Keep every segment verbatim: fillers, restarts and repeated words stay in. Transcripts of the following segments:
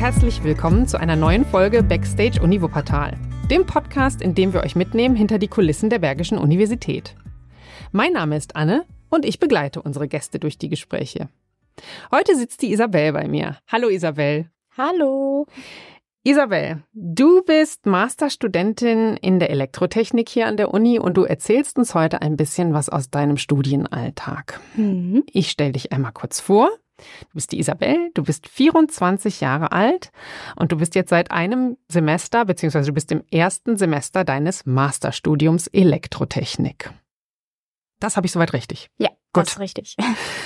herzlich willkommen zu einer neuen Folge Backstage Uni Wuppertal, dem Podcast, in dem wir euch mitnehmen hinter die Kulissen der Bergischen Universität. Mein Name ist Anne und ich begleite unsere Gäste durch die Gespräche. Heute sitzt die Isabel bei mir. Hallo Isabel. Hallo. Isabel, du bist Masterstudentin in der Elektrotechnik hier an der Uni und du erzählst uns heute ein bisschen was aus deinem Studienalltag. Mhm. Ich stelle dich einmal kurz vor. Du bist die Isabel, du bist vierundzwanzig Jahre alt und du bist jetzt seit einem Semester, beziehungsweise du bist im ersten Semester deines Masterstudiums Elektrotechnik. Das habe ich soweit richtig? Ja, gut. Das ist richtig.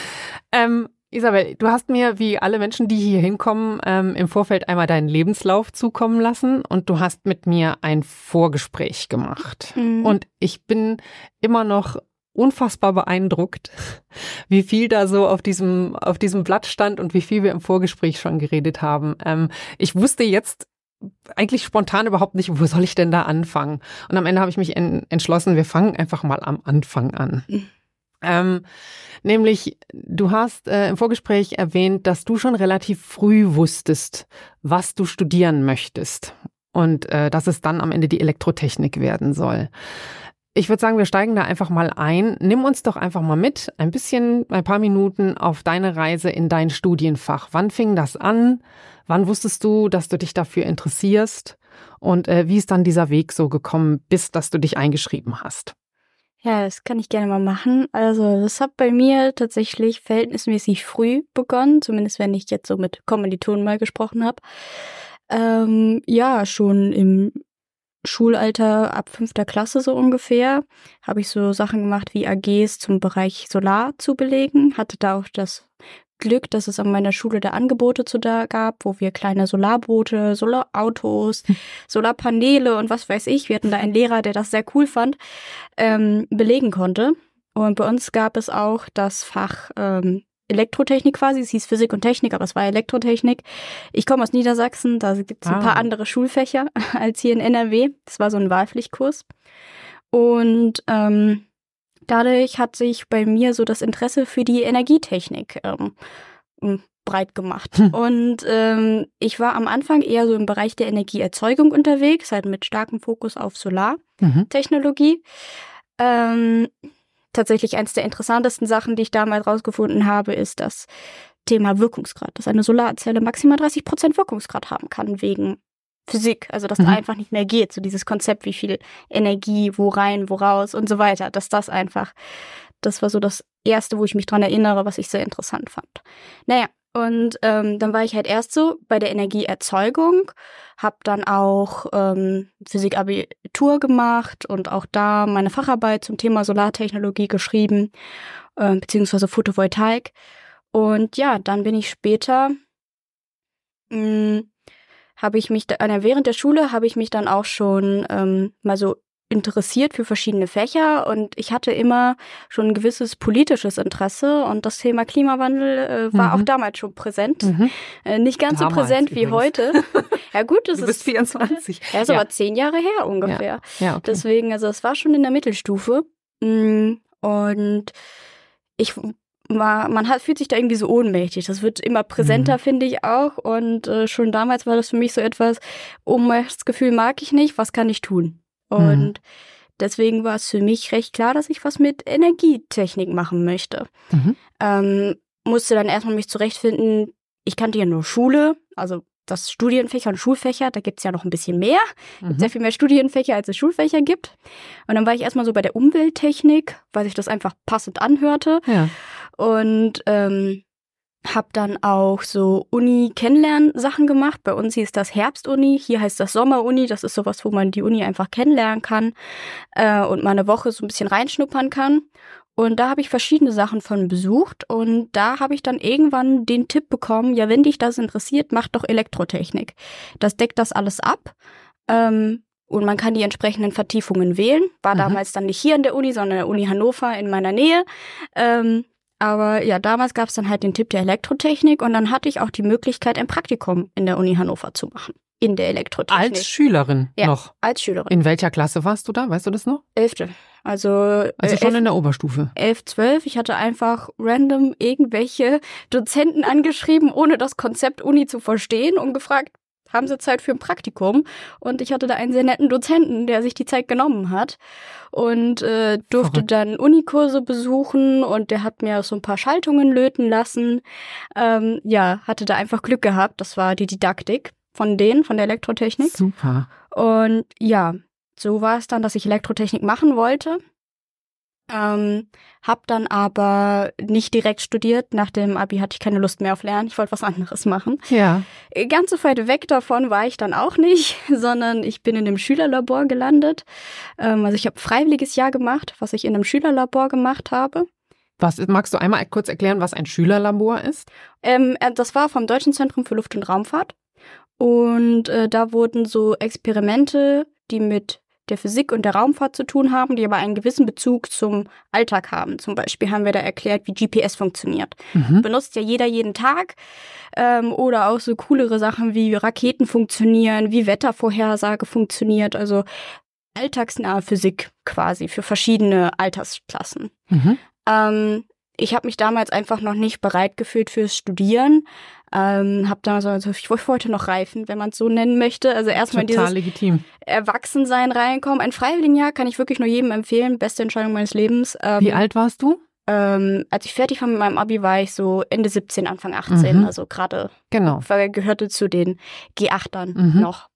Ähm, Isabel, du hast mir, wie alle Menschen, die hier hinkommen, ähm, im Vorfeld einmal deinen Lebenslauf zukommen lassen und du hast mit mir ein Vorgespräch gemacht. Mhm. Und ich bin immer noch unfassbar beeindruckt, wie viel da so auf diesem, auf diesem Blatt stand und wie viel wir im Vorgespräch schon geredet haben. Ähm, ich wusste jetzt eigentlich spontan überhaupt nicht, wo soll ich denn da anfangen? Und am Ende habe ich mich en- entschlossen, wir fangen einfach mal am Anfang an. Mhm. Ähm, nämlich, du hast äh, im Vorgespräch erwähnt, dass du schon relativ früh wusstest, was du studieren möchtest und äh, dass es dann am Ende die Elektrotechnik werden soll. Ich würde sagen, wir steigen da einfach mal ein. Nimm uns doch einfach mal mit, ein bisschen, ein paar Minuten auf deine Reise in dein Studienfach. Wann fing das an? Wann wusstest du, dass du dich dafür interessierst? Und äh, wie ist dann dieser Weg so gekommen, bis dass du dich eingeschrieben hast? Ja, das kann ich gerne mal machen. Also das hat bei mir tatsächlich verhältnismäßig früh begonnen, zumindest wenn ich jetzt so mit Kommilitonen mal gesprochen habe. Ähm, ja, schon im Schulalter ab fünfter Klasse so ungefähr habe ich so Sachen gemacht wie A Gs zum Bereich Solar zu belegen. Hatte da auch das Glück, dass es an meiner Schule da Angebote zu da gab, wo wir kleine Solarboote, Solarautos, Solarpaneele und was weiß ich, wir hatten da einen Lehrer, der das sehr cool fand, ähm, belegen konnte. Und bei uns gab es auch das Fach ähm, Elektrotechnik quasi, es hieß Physik und Technik, aber es war Elektrotechnik. Ich komme aus Niedersachsen, da gibt es ein Ah. paar andere Schulfächer als hier in N R W. Das war so ein Wahlpflichtkurs. Und ähm, dadurch hat sich bei mir so das Interesse für die Energietechnik ähm, breit gemacht. Hm. Und ähm, ich war am Anfang eher so im Bereich der Energieerzeugung unterwegs, halt mit starkem Fokus auf Solartechnologie. Mhm. Ähm, tatsächlich eins der interessantesten Sachen, die ich damals rausgefunden habe, ist das Thema Wirkungsgrad, dass eine Solarzelle maximal dreißig Prozent Wirkungsgrad haben kann wegen Physik, also dass mhm. da einfach nicht mehr geht, so dieses Konzept, wie viel Energie, wo rein, wo raus und so weiter, dass das einfach, das war so das Erste, wo ich mich dran erinnere, was ich sehr interessant fand. Naja, und ähm, dann war ich halt erst so bei der Energieerzeugung, habe dann auch ähm, Physik-Abitur gemacht und auch da meine Facharbeit zum Thema Solartechnologie geschrieben, äh, beziehungsweise Photovoltaik. Und ja, dann bin ich später, mh, habe ich mich, da, während der Schule habe ich mich dann auch schon ähm, mal so interessiert für verschiedene Fächer und ich hatte immer schon ein gewisses politisches Interesse und das Thema Klimawandel äh, war mhm. auch damals schon präsent. Mhm. Äh, nicht ganz damals so präsent übrigens. Wie heute. Ja gut, das du ist... bist vierundzwanzig. Ja, ist ja. aber zehn Jahre her ungefähr. Ja. Ja, okay. Deswegen, also es war schon in der Mittelstufe und ich... War, man hat, fühlt sich da irgendwie so ohnmächtig. Das wird immer präsenter, mhm. finde ich auch. Und äh, schon damals war das für mich so etwas, Ohnmachtsgefühl mag ich nicht, was kann ich tun? Und mhm. deswegen war es für mich recht klar, dass ich was mit Energietechnik machen möchte. Mhm. Ähm, musste dann erstmal mich zurechtfinden, ich kannte ja nur Schule, also das Studienfächer und Schulfächer, da gibt's ja noch ein bisschen mehr. Mhm. Gibt sehr viel mehr Studienfächer, als es Schulfächer gibt. Und dann war ich erstmal so bei der Umwelttechnik, weil sich das einfach passend anhörte. Ja. Und ähm, habe dann auch so Uni-Kennenlern-Sachen gemacht. Bei uns hieß das Herbstuni, hier heißt das Sommeruni. Das ist sowas, wo man die Uni einfach kennenlernen kann äh, und mal eine Woche so ein bisschen reinschnuppern kann. Und da habe ich verschiedene Sachen von besucht und da habe ich dann irgendwann den Tipp bekommen, ja, wenn dich das interessiert, mach doch Elektrotechnik. Das deckt das alles ab ähm, und man kann die entsprechenden Vertiefungen wählen. War mhm. damals dann nicht hier an der Uni, sondern an der Uni Hannover in meiner Nähe. Ähm, aber ja, damals gab es dann halt den Tipp der Elektrotechnik und dann hatte ich auch die Möglichkeit, ein Praktikum in der Uni Hannover zu machen. in der Elektrotechnik. Als Schülerin ja, noch? als Schülerin. In welcher Klasse warst du da? Weißt du das noch? Elfte. Also, also äh, schon elf, in der Oberstufe? Elf, zwölf. Ich hatte einfach random irgendwelche Dozenten angeschrieben, ohne das Konzept Uni zu verstehen und gefragt, haben Sie Zeit für ein Praktikum? Und ich hatte da einen sehr netten Dozenten, der sich die Zeit genommen hat und äh, durfte Verrückt. Dann Unikurse besuchen und der hat mir so ein paar Schaltungen löten lassen. Ähm, ja, hatte da einfach Glück gehabt. Das war die Didaktik von denen, von der Elektrotechnik. Super. Und ja, so war es dann, dass ich Elektrotechnik machen wollte. Ähm, hab dann aber nicht direkt studiert. Nach dem Abi hatte ich keine Lust mehr auf Lernen. Ich wollte was anderes machen. Ja. Ganz so weit weg davon war ich dann auch nicht, sondern ich bin in einem Schülerlabor gelandet. Ähm, also ich habe ein freiwilliges Jahr gemacht, was ich in einem Schülerlabor gemacht habe. Was, magst du einmal kurz erklären, was ein Schülerlabor ist? Ähm, das war vom Deutschen Zentrum für Luft- und Raumfahrt. Und äh, da wurden so Experimente, die mit der Physik und der Raumfahrt zu tun haben, die aber einen gewissen Bezug zum Alltag haben. Zum Beispiel haben wir da erklärt, wie G P S funktioniert. Mhm. Benutzt ja jeder jeden Tag. Ähm, oder auch so coolere Sachen, wie Raketen funktionieren, wie Wettervorhersage funktioniert. Also alltagsnahe Physik quasi für verschiedene Altersklassen. Mhm. Ähm, ich habe mich damals einfach noch nicht bereit gefühlt fürs Studieren. Ähm, hab dann so, also ich wollte noch reifen, wenn man es so nennen möchte. Also erstmal in dieses legitim. Erwachsensein reinkommen. Ein Freiwilligenjahr kann ich wirklich nur jedem empfehlen. Beste Entscheidung meines Lebens. Ähm, Wie alt warst du? Ähm, als ich fertig war mit meinem Abi, war ich so Ende siebzehn, Anfang achtzehn. Mhm. Also gerade genau. gehörte zu den G achtern mhm. noch.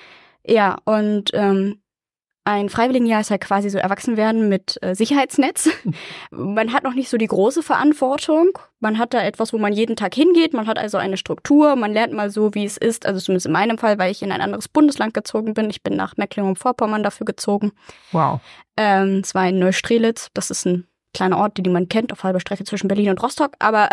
Ja, und ähm, ein Freiwilligenjahr ist halt quasi so Erwachsenwerden mit äh, Sicherheitsnetz. Man hat noch nicht so die große Verantwortung. Man hat da etwas, wo man jeden Tag hingeht. Man hat also eine Struktur. Man lernt mal so, wie es ist. Also zumindest in meinem Fall, weil ich in ein anderes Bundesland gezogen bin. Ich bin nach Mecklenburg-Vorpommern dafür gezogen. Wow. Ähm, es war in Neustrelitz. Das ist ein kleiner Ort, den man kennt, auf halber Strecke zwischen Berlin und Rostock. Aber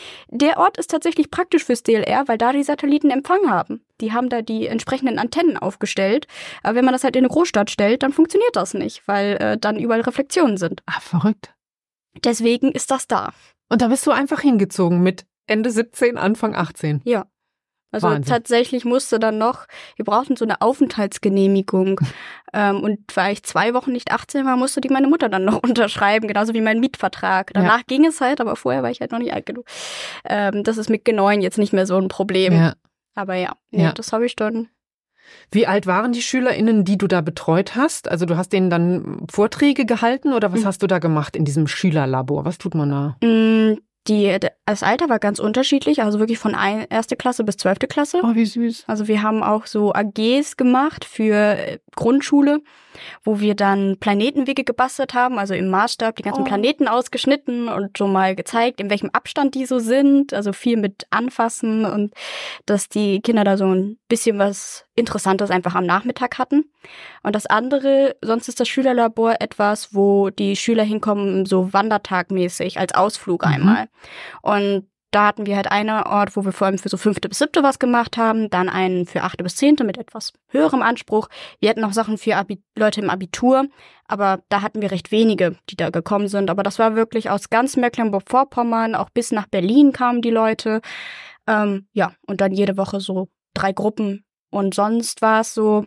der Ort ist tatsächlich praktisch fürs D L R, weil da die Satelliten Empfang haben. Die haben da die entsprechenden Antennen aufgestellt. Aber wenn man das halt in eine Großstadt stellt, dann funktioniert das nicht, weil äh, dann überall Reflexionen sind. Ah, verrückt. Deswegen ist das da. Und da bist du einfach hingezogen mit Ende siebzehn, Anfang achtzehn. Ja. Also Wahnsinn. Tatsächlich musste dann noch, wir brauchten so eine Aufenthaltsgenehmigung. ähm, und weil ich zwei Wochen nicht achtzehn war, musste die meine Mutter dann noch unterschreiben, genauso wie mein Mietvertrag. Danach ja. ging es halt, aber vorher war ich halt noch nicht alt genug. Ähm, das ist mit G neun jetzt nicht mehr so ein Problem. Ja. Aber ja, nee, ja. das habe ich dann. Wie alt waren die SchülerInnen, die du da betreut hast? Also du hast denen dann Vorträge gehalten oder was mhm. hast du da gemacht in diesem Schülerlabor? Was tut man da? Mhm. Die, das Alter war ganz unterschiedlich, also wirklich von ein, erste Klasse bis zwölfte Klasse. Oh, wie süß. Also wir haben auch so A Gs gemacht für Grundschule, wo wir dann Planetenwege gebastelt haben, also im Maßstab die ganzen oh. Planeten ausgeschnitten und schon mal gezeigt, in welchem Abstand die so sind. Also viel mit Anfassen und dass die Kinder da so ein bisschen was Interessantes einfach am Nachmittag hatten. Und das andere, sonst ist das Schülerlabor etwas, wo die Schüler hinkommen, so wandertagmäßig als Ausflug mhm. einmal. Und da hatten wir halt einen Ort, wo wir vor allem für so fünfte bis siebte was gemacht haben, dann einen für achte bis zehnte mit etwas höherem Anspruch. Wir hatten auch Sachen für Abi- Leute im Abitur, aber da hatten wir recht wenige, die da gekommen sind. Aber das war wirklich aus ganz Mecklenburg-Vorpommern, auch bis nach Berlin kamen die Leute. Ähm, ja, und dann jede Woche so drei Gruppen. Und sonst war es so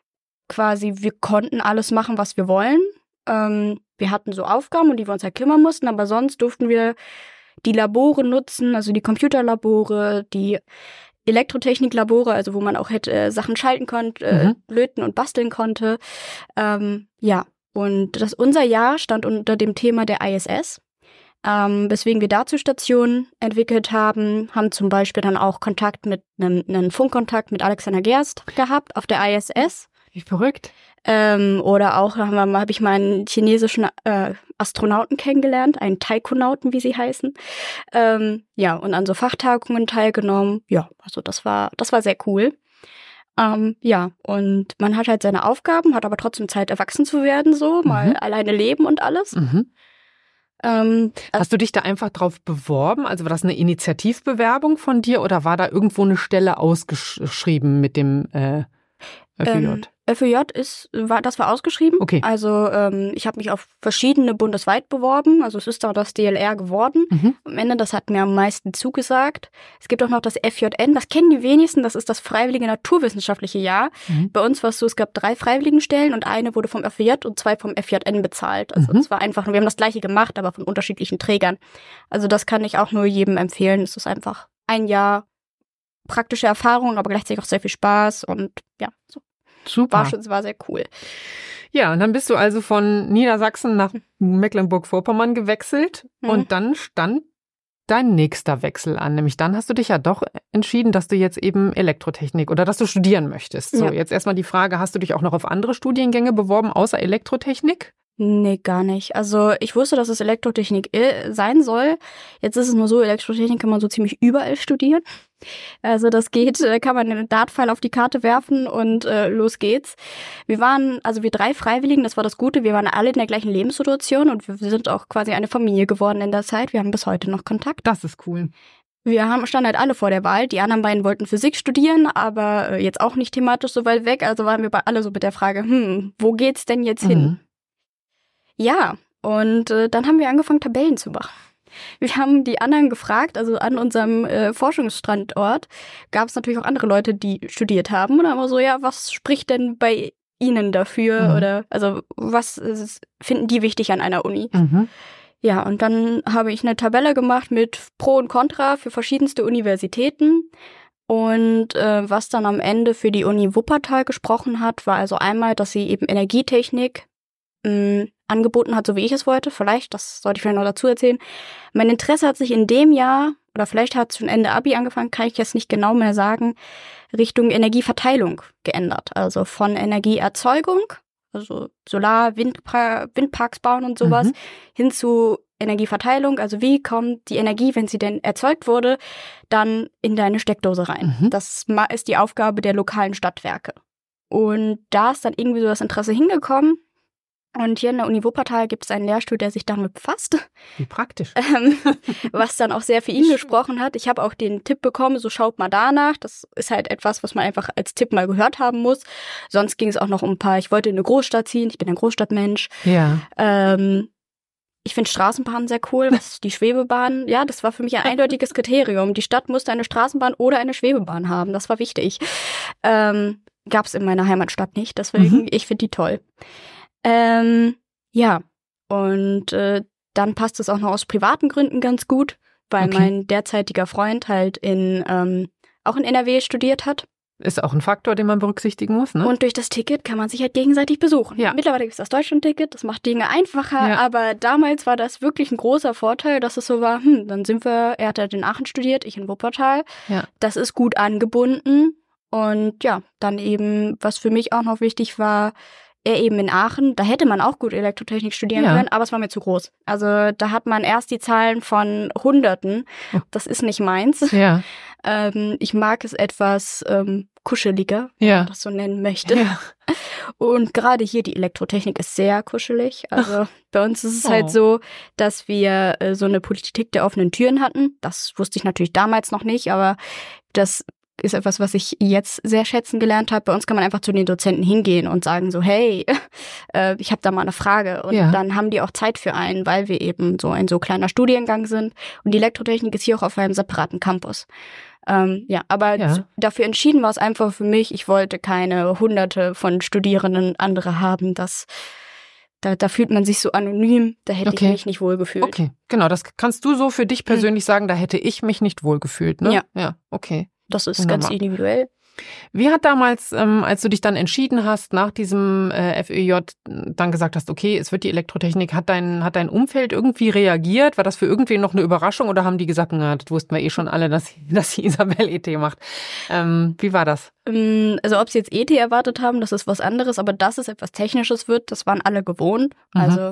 quasi, wir konnten alles machen, was wir wollen. Ähm, wir hatten so Aufgaben, um die wir uns halt kümmern mussten, aber sonst durften wir die Labore nutzen, also die Computerlabore, die Elektrotechniklabore, also wo man auch hätte äh, Sachen schalten konnte, äh, mhm. löten und basteln konnte. Ähm, ja, und das unser Jahr stand unter dem Thema der I S S, ähm, weswegen wir dazu Stationen entwickelt haben, haben zum Beispiel dann auch Kontakt mit einem, einen Funkkontakt mit Alexander Gerst gehabt auf der I S S. Wie verrückt. Ähm, oder auch habe hab ich mal einen chinesischen äh, Astronauten kennengelernt, einen Taikonauten, wie sie heißen. Ähm, ja, und an so Fachtagungen teilgenommen. Ja, also das war, das war sehr cool. Ähm, ja, und man hat halt seine Aufgaben, hat aber trotzdem Zeit, erwachsen zu werden, so, mhm. mal alleine leben und alles. Mhm. Ähm, Hast du dich da einfach drauf beworben? Also war das eine Initiativbewerbung von dir oder war da irgendwo eine Stelle ausgeschrieben mit dem äh F Ö J? Ähm, F Ö J ist, war, das war ausgeschrieben. Okay. Also ähm, ich habe mich auf verschiedene bundesweit beworben. Also es ist da das D L R geworden. Mhm. Am Ende, das hat mir am meisten zugesagt. Es gibt auch noch das F J N, das kennen die wenigsten. Das ist das freiwillige naturwissenschaftliche Jahr. Mhm. Bei uns war es so, es gab drei Freiwilligenstellen und eine wurde vom F Ö J und zwei vom F J N bezahlt. Also es mhm. war einfach, wir haben das Gleiche gemacht, aber von unterschiedlichen Trägern. Also das kann ich auch nur jedem empfehlen. Es ist einfach ein Jahr praktische Erfahrung, aber gleichzeitig auch sehr viel Spaß und ja, so. Super. War schon, war sehr cool. Ja, und dann bist du also von Niedersachsen nach Mecklenburg-Vorpommern gewechselt mhm. und dann stand dein nächster Wechsel an. Nämlich dann hast du dich ja doch entschieden, dass du jetzt eben Elektrotechnik oder dass du studieren möchtest. So, ja. Jetzt erstmal die Frage, hast du dich auch noch auf andere Studiengänge beworben, außer Elektrotechnik? Nee, gar nicht. Also ich wusste, dass es Elektrotechnik sein soll. Jetzt ist es nur so, Elektrotechnik kann man so ziemlich überall studieren. Also das geht, kann man einen Dartpfeil auf die Karte werfen und äh, los geht's. Wir waren, also wir drei Freiwilligen, das war das Gute, wir waren alle in der gleichen Lebenssituation und wir sind auch quasi eine Familie geworden in der Zeit. Wir haben bis heute noch Kontakt. Das ist cool. Wir haben, standen halt alle vor der Wahl. Die anderen beiden wollten Physik studieren, aber äh, jetzt auch nicht thematisch so weit weg. Also waren wir bei alle so mit der Frage, hm, wo geht's denn jetzt hin? Mhm. Ja, und äh, dann haben wir angefangen, Tabellen zu machen. Wir haben die anderen gefragt, also an unserem äh, Forschungsstandort gab es natürlich auch andere Leute, die studiert haben. Und dann haben wir so, ja, was spricht denn bei Ihnen dafür? Mhm. Oder also was ist, finden die wichtig an einer Uni? Mhm. Ja, und dann habe ich eine Tabelle gemacht mit Pro und Contra für verschiedenste Universitäten. Und äh, was dann am Ende für die Uni Wuppertal gesprochen hat, war also einmal, dass sie eben Energietechnik mh, angeboten hat, so wie ich es wollte. Vielleicht, das sollte ich vielleicht noch dazu erzählen. Mein Interesse hat sich in dem Jahr, oder vielleicht hat es schon Ende Abi angefangen, kann ich jetzt nicht genau mehr sagen, Richtung Energieverteilung geändert. Also von Energieerzeugung, also Solar-, Windpa- Windparks bauen und sowas, mhm. hin zu Energieverteilung. Also wie kommt die Energie, wenn sie denn erzeugt wurde, dann in deine Steckdose rein? Mhm. Das ist die Aufgabe der lokalen Stadtwerke. Und da ist dann irgendwie so das Interesse hingekommen. Und hier in der Uni Wuppertal gibt es einen Lehrstuhl, der sich damit befasst. Wie praktisch. Ähm, was dann auch sehr für ihn gesprochen hat. Ich habe auch den Tipp bekommen, so schaut mal danach. Das ist halt etwas, was man einfach als Tipp mal gehört haben muss. Sonst ging es auch noch um ein paar, ich wollte in eine Großstadt ziehen, ich bin ein Großstadtmensch. Ja. Ähm, ich finde Straßenbahnen sehr cool, was die Schwebebahn, ja, das war für mich ein eindeutiges Kriterium. Die Stadt musste eine Straßenbahn oder eine Schwebebahn haben, das war wichtig. Ähm, gab es in meiner Heimatstadt nicht, deswegen, mhm. ich finde die toll. Ähm, ja, und äh, dann passt es auch noch aus privaten Gründen ganz gut, weil okay. mein derzeitiger Freund halt in ähm, auch in N R W studiert hat. Ist auch ein Faktor, den man berücksichtigen muss, ne? Und durch das Ticket kann man sich halt gegenseitig besuchen. Ja. Mittlerweile gibt es das Deutschland-Ticket, das macht Dinge einfacher, ja. aber damals war das wirklich ein großer Vorteil, dass es so war, hm, dann sind wir, er hat halt in Aachen studiert, ich in Wuppertal. Ja. Das ist gut angebunden und ja, dann eben, was für mich auch noch wichtig war, er eben in Aachen, da hätte man auch gut Elektrotechnik studieren ja. können, aber es war mir zu groß. Also da hat man erst die Zahlen von Hunderten. Das ist nicht meins. Ja. Ähm, ich mag es etwas ähm, kuscheliger, ja. wenn man das so nennen möchte. Ja. Und gerade hier, die Elektrotechnik ist sehr kuschelig. Also Ach. bei uns ist es oh. halt so, dass wir äh, so eine Politik der offenen Türen hatten. Das wusste ich natürlich damals noch nicht, aber das ist etwas, was ich jetzt sehr schätzen gelernt habe. Bei uns kann man einfach zu den Dozenten hingehen und sagen so, hey, äh, ich habe da mal eine Frage. Und ja. dann haben die auch Zeit für einen, weil wir eben so ein so kleiner Studiengang sind. Und die Elektrotechnik ist hier auch auf einem separaten Campus. Ähm, ja, aber ja. dafür entschieden war es einfach für mich, ich wollte keine hunderte von Studierenden andere haben. Das, da, da fühlt man sich so anonym, da hätte okay. ich mich nicht wohlgefühlt. Okay, genau, das kannst du so für dich persönlich mhm. sagen, da hätte ich mich nicht wohlgefühlt, ne? Ja. Ja, okay. Das ist Wunderbar. ganz individuell. Wie hat damals, ähm, als du dich dann entschieden hast, nach diesem äh, F Ö J dann gesagt hast, okay, es wird die Elektrotechnik, hat dein, hat dein Umfeld irgendwie reagiert? War das für irgendwen noch eine Überraschung oder haben die gesagt, na, das wussten wir eh schon alle, dass, dass die Isabel E T macht? Ähm, wie war das? Also ob sie jetzt E T erwartet haben, das ist was anderes, aber dass es etwas Technisches wird, das waren alle gewohnt. Mhm. Also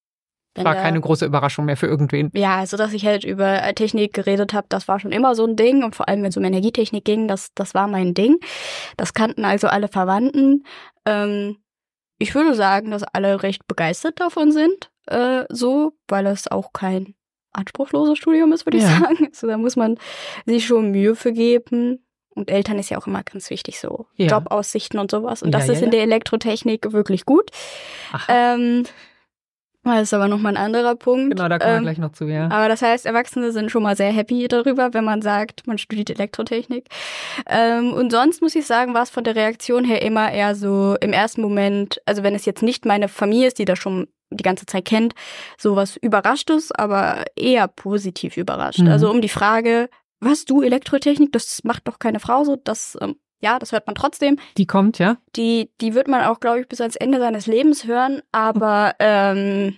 war keine große Überraschung mehr für irgendwen. Ja, also dass ich halt über Technik geredet habe, das war schon immer so ein Ding. Und vor allem, wenn es um Energietechnik ging, das, das war mein Ding. Das kannten also alle Verwandten. Ähm, ich würde sagen, dass alle recht begeistert davon sind, äh, so, weil es auch kein anspruchsloses Studium ist, würde ja. ich sagen. Also da muss man sich schon Mühe für geben. Und Eltern ist ja auch immer ganz wichtig, so ja. Jobaussichten und sowas. Und das ja, ist ja, in der Elektrotechnik wirklich gut. Ähm, das ist aber nochmal ein anderer Punkt. Genau, da kommen ähm, wir gleich noch zu, ja. Aber das heißt, Erwachsene sind schon mal sehr happy darüber, wenn man sagt, man studiert Elektrotechnik. Ähm, und sonst muss ich sagen, war es von der Reaktion her immer eher so im ersten Moment, also wenn es jetzt nicht meine Familie ist, die das schon die ganze Zeit kennt, sowas Überraschtes, aber eher positiv überrascht. Mhm. Also um die Frage, was, du Elektrotechnik, das macht doch keine Frau so, das, ähm, ja, das hört man trotzdem. Die kommt, ja? Die, die wird man auch, glaube ich, bis ans Ende seines Lebens hören, aber ähm,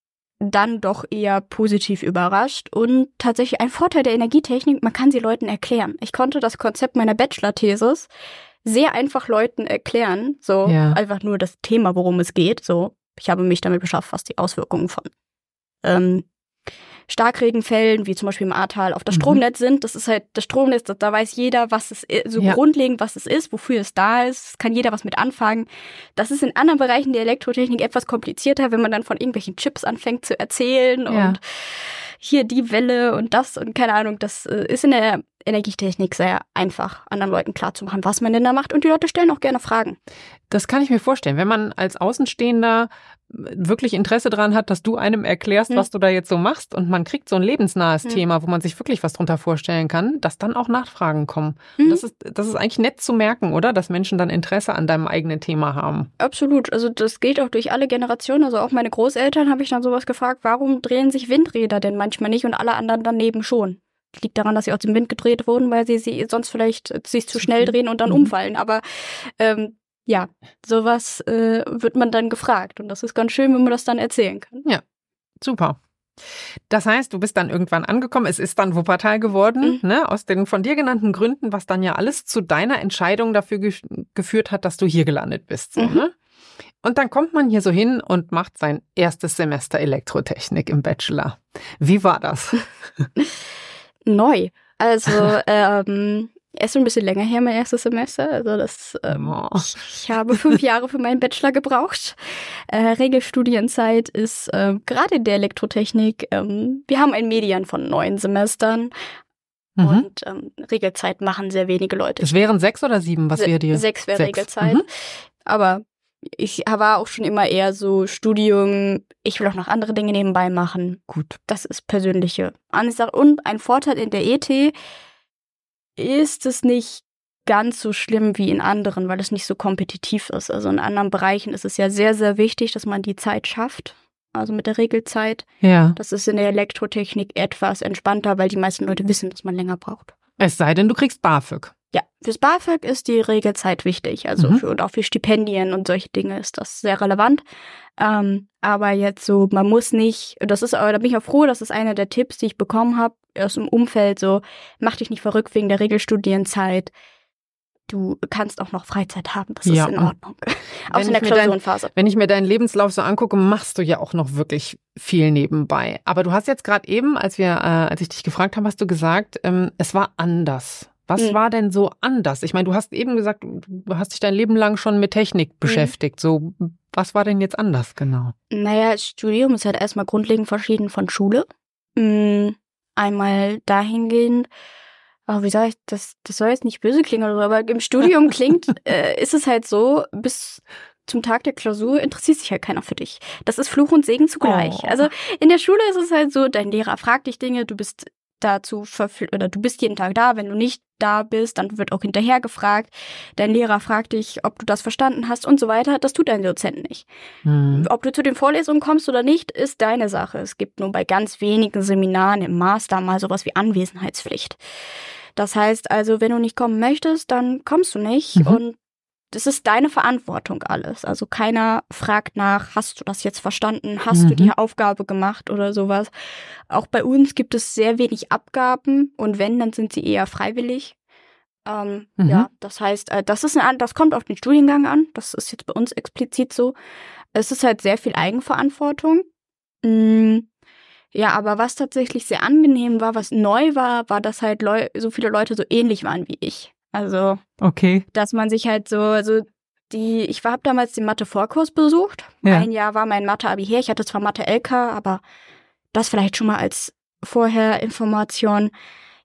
dann doch eher positiv überrascht. Und tatsächlich ein Vorteil der Energietechnik, man kann sie Leuten erklären. Ich konnte das Konzept meiner Bachelor-Thesis sehr einfach Leuten erklären, so ja. einfach nur das Thema, worum es geht, so. Ich habe mich damit beschäftigt, was die Auswirkungen von ähm, Starkregenfällen, wie zum Beispiel im Ahrtal, auf das mhm. Stromnetz sind. Das ist halt das Stromnetz, da, da weiß jeder, was es ist, so ja. grundlegend, was es ist, wofür es da ist. Kann jeder was mit anfangen. Das ist in anderen Bereichen der Elektrotechnik etwas komplizierter, wenn man dann von irgendwelchen Chips anfängt zu erzählen ja. und hier die Welle und das und keine Ahnung. Das äh, ist in der Energietechnik sehr einfach, anderen Leuten klarzumachen, was man denn da macht. Und die Leute stellen auch gerne Fragen. Das kann ich mir vorstellen. Wenn man als Außenstehender wirklich Interesse daran hat, dass du einem erklärst, hm. was du da jetzt so machst und man kriegt so ein lebensnahes hm. Thema, wo man sich wirklich was drunter vorstellen kann, dass dann auch Nachfragen kommen. Hm. Das ist, das ist eigentlich nett zu merken, oder? Dass Menschen dann Interesse an deinem eigenen Thema haben. Absolut. Also das geht auch durch alle Generationen. Also auch meine Großeltern habe ich dann sowas gefragt, warum drehen sich Windräder denn manchmal nicht und alle anderen daneben schon? Liegt daran, dass sie aus dem Wind gedreht wurden, weil sie, sie sonst vielleicht sich zu schnell drehen und dann mhm. umfallen. Aber ähm, ja, sowas äh, wird man dann gefragt. Und das ist ganz schön, wenn man das dann erzählen kann. Ja, super. Das heißt, du bist dann irgendwann angekommen. Es ist dann Wuppertal geworden, mhm. ne? Aus den von dir genannten Gründen, was dann ja alles zu deiner Entscheidung dafür ge- geführt hat, dass du hier gelandet bist. So, mhm. ne? Und dann kommt man hier so hin und macht sein erstes Semester Elektrotechnik im Bachelor. Wie war das? Neu. Also, ähm, erst so ein bisschen länger her, mein erstes Semester. Also das, ähm, oh. ich habe fünf Jahre für meinen Bachelor gebraucht. Äh, Regelstudienzeit ist äh, gerade in der Elektrotechnik, ähm, wir haben ein Median von neun Semestern. Mhm. Und ähm, Regelzeit machen sehr wenige Leute. Es wären sechs oder sieben, was Se- wir dir? Sechs wäre Regelzeit. Mhm. Aber ich war auch schon immer eher so Studium, ich will auch noch andere Dinge nebenbei machen. Gut. Das ist persönliche Ansage. Und ein Vorteil in der E T ist es nicht ganz so schlimm wie in anderen, weil es nicht so kompetitiv ist. Also in anderen Bereichen ist es ja sehr, sehr wichtig, dass man die Zeit schafft. Also mit der Regelzeit. Ja. Das ist in der Elektrotechnik etwas entspannter, weil die meisten Leute wissen, dass man länger braucht. Es sei denn, du kriegst BAföG. Ja, fürs BAföG ist die Regelzeit wichtig. Also mhm. für, und auch für Stipendien und solche Dinge ist das sehr relevant. Ähm, aber jetzt so, man muss nicht, das ist, aber da bin ich auch froh, das ist einer der Tipps, die ich bekommen habe aus dem Umfeld, so, mach dich nicht verrückt wegen der Regelstudienzeit. Du kannst auch noch Freizeit haben, das ist ja in Ordnung. Auch in der Klausurenphase. Wenn ich mir deinen Lebenslauf so angucke, machst du ja auch noch wirklich viel nebenbei. Aber du hast jetzt gerade eben, als wir, äh, als ich dich gefragt habe, hast du gesagt, ähm, es war anders. Was mhm. war denn so anders? Ich meine, du hast eben gesagt, du hast dich dein Leben lang schon mit Technik mhm. beschäftigt. So, was war denn jetzt anders genau? Naja, das Studium ist halt erstmal grundlegend verschieden von Schule. Mhm. Einmal dahingehend, oh, wie sag ich, das, das soll jetzt nicht böse klingen oder so, aber im Studium klingt, äh, ist es halt so, bis zum Tag der Klausur interessiert sich halt keiner für dich. Das ist Fluch und Segen zugleich. Oh. Also in der Schule ist es halt so, dein Lehrer fragt dich Dinge, du bist dazu verpflichtet, oder du bist jeden Tag da, wenn du nicht da bist, dann wird auch hinterher gefragt. Dein Lehrer fragt dich, ob du das verstanden hast und so weiter. Das tut dein Dozent nicht. Mhm. Ob du zu den Vorlesungen kommst oder nicht, ist deine Sache. Es gibt nur bei ganz wenigen Seminaren im Master mal sowas wie Anwesenheitspflicht. Das heißt also, wenn du nicht kommen möchtest, dann kommst du nicht. Mhm. Und das ist deine Verantwortung alles. Also keiner fragt nach, hast du das jetzt verstanden? Hast mhm. du die Aufgabe gemacht oder sowas? Auch bei uns gibt es sehr wenig Abgaben und wenn, dann sind sie eher freiwillig. Ähm, mhm. Ja, das heißt, das ist ein, das kommt auf den Studiengang an. Das ist jetzt bei uns explizit so. Es ist halt sehr viel Eigenverantwortung. Mhm. Ja, aber was tatsächlich sehr angenehm war, was neu war, war, dass halt Leu- so viele Leute so ähnlich waren wie ich. Also, okay. dass man sich halt so, also die, ich habe damals den Mathe-Vorkurs besucht. Ja. Ein Jahr war mein Mathe-Abi her. Ich hatte zwar Mathe-L K, aber das vielleicht schon mal als Vorher-Information.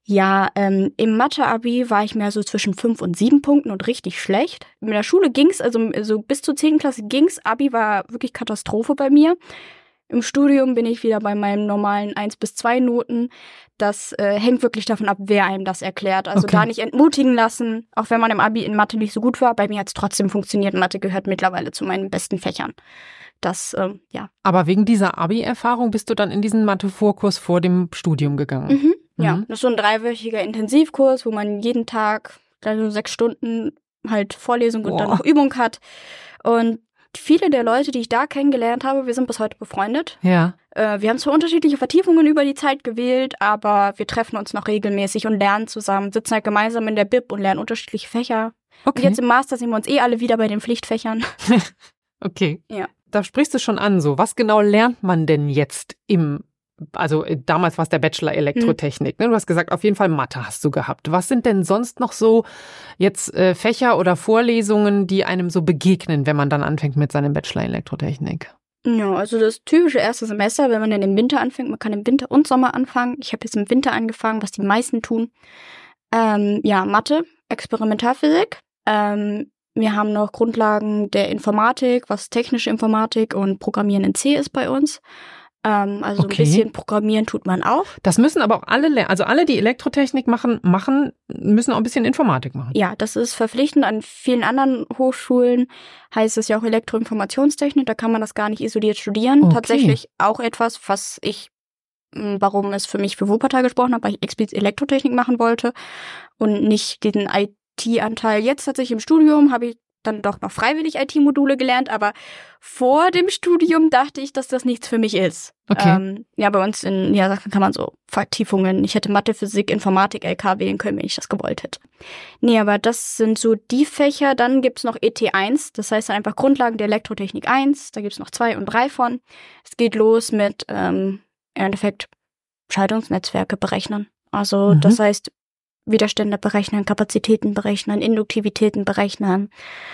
Ja, ähm, im Mathe-Abi war ich mehr so zwischen fünf und sieben Punkten und richtig schlecht. In der Schule ging's, also so bis zur zehnten Klasse ging's. Abi war wirklich Katastrophe bei mir. Im Studium bin ich wieder bei meinen normalen eins bis zwei Noten. Das äh, hängt wirklich davon ab, wer einem das erklärt. Also Okay. da nicht entmutigen lassen, auch wenn man im Abi in Mathe nicht so gut war. Bei mir hat's trotzdem funktioniert. Mathe gehört mittlerweile zu meinen besten Fächern. Das, ähm, ja. Aber wegen dieser Abi-Erfahrung bist du dann in diesen Mathe-Vorkurs vor dem Studium gegangen? Mhm, ja, Mhm. das ist so ein dreiwöchiger Intensivkurs, wo man jeden Tag also sechs Stunden halt Vorlesung und Boah. dann noch Übung hat. Und viele der Leute, die ich da kennengelernt habe, wir sind bis heute befreundet. Ja. Äh, wir haben zwar unterschiedliche Vertiefungen über die Zeit gewählt, aber wir treffen uns noch regelmäßig und lernen zusammen, sitzen halt gemeinsam in der Bib und lernen unterschiedliche Fächer. Okay. Und jetzt im Master sehen wir uns eh alle wieder bei den Pflichtfächern. Okay. Ja. Da sprichst du schon an, so. Was genau lernt man denn jetzt im, also äh, damals war es der Bachelor Elektrotechnik, ne? Du hast gesagt, auf jeden Fall Mathe hast du gehabt. Was sind denn sonst noch so jetzt äh, Fächer oder Vorlesungen, die einem so begegnen, wenn man dann anfängt mit seinem Bachelor Elektrotechnik? Ja, also das typische erste Semester, wenn man dann im Winter anfängt, man kann im Winter und Sommer anfangen. Ich habe jetzt im Winter angefangen, was die meisten tun. Ähm, ja, Mathe, Experimentalphysik. Ähm, wir haben noch Grundlagen der Informatik, was technische Informatik und Programmieren in C ist bei uns. Ähm, also Okay. ein bisschen Programmieren tut man auch. Das müssen aber auch alle lernen. Also alle, die Elektrotechnik machen, machen, müssen auch ein bisschen Informatik machen. Ja, das ist verpflichtend. An vielen anderen Hochschulen heißt es ja auch Elektroinformationstechnik. Da kann man das gar nicht isoliert studieren. Okay. Tatsächlich auch etwas, was ich, mh, warum es für mich für Wuppertal gesprochen habe, weil ich explizit Elektrotechnik machen wollte und nicht den I T-Anteil. Jetzt tatsächlich im Studium habe ich dann doch noch freiwillig I T-Module gelernt, aber vor dem Studium dachte ich, dass das nichts für mich ist. Okay. Ähm, ja, bei uns in Niedersachsen kann man so Vertiefungen, ich hätte Mathe, Physik, Informatik, L K wählen können, wenn ich das gewollt hätte. Nee, aber das sind so die Fächer. Dann gibt's noch E T eins, das heißt dann einfach Grundlagen der Elektrotechnik eins. Da gibt's noch zwei und drei von. Es geht los mit ähm, im Endeffekt Schaltungsnetzwerke berechnen. Also Mhm. das heißt Widerstände berechnen, Kapazitäten berechnen, Induktivitäten berechnen.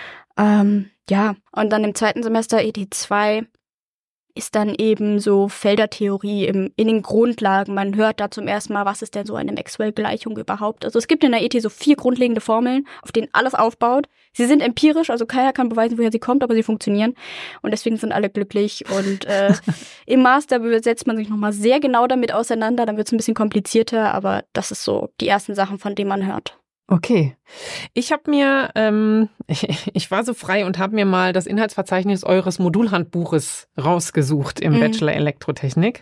Ähm, ja, und dann im zweiten Semester E T zwei ist dann eben so Feldertheorie im, in den Grundlagen. Man hört da zum ersten Mal, was ist denn so eine Maxwell-Gleichung überhaupt. Also es gibt in der E T so vier grundlegende Formeln, auf denen alles aufbaut. Sie sind empirisch, also keiner kann beweisen, woher sie kommt, aber sie funktionieren. Und deswegen sind alle glücklich. Und äh, im Master setzt man sich nochmal sehr genau damit auseinander. Dann wird es ein bisschen komplizierter, aber das ist so die ersten Sachen, von denen man hört. Okay. Ich habe mir, ähm, ich, ich war so frei und habe mir mal das Inhaltsverzeichnis eures Modulhandbuches rausgesucht im Mhm. Bachelor Elektrotechnik.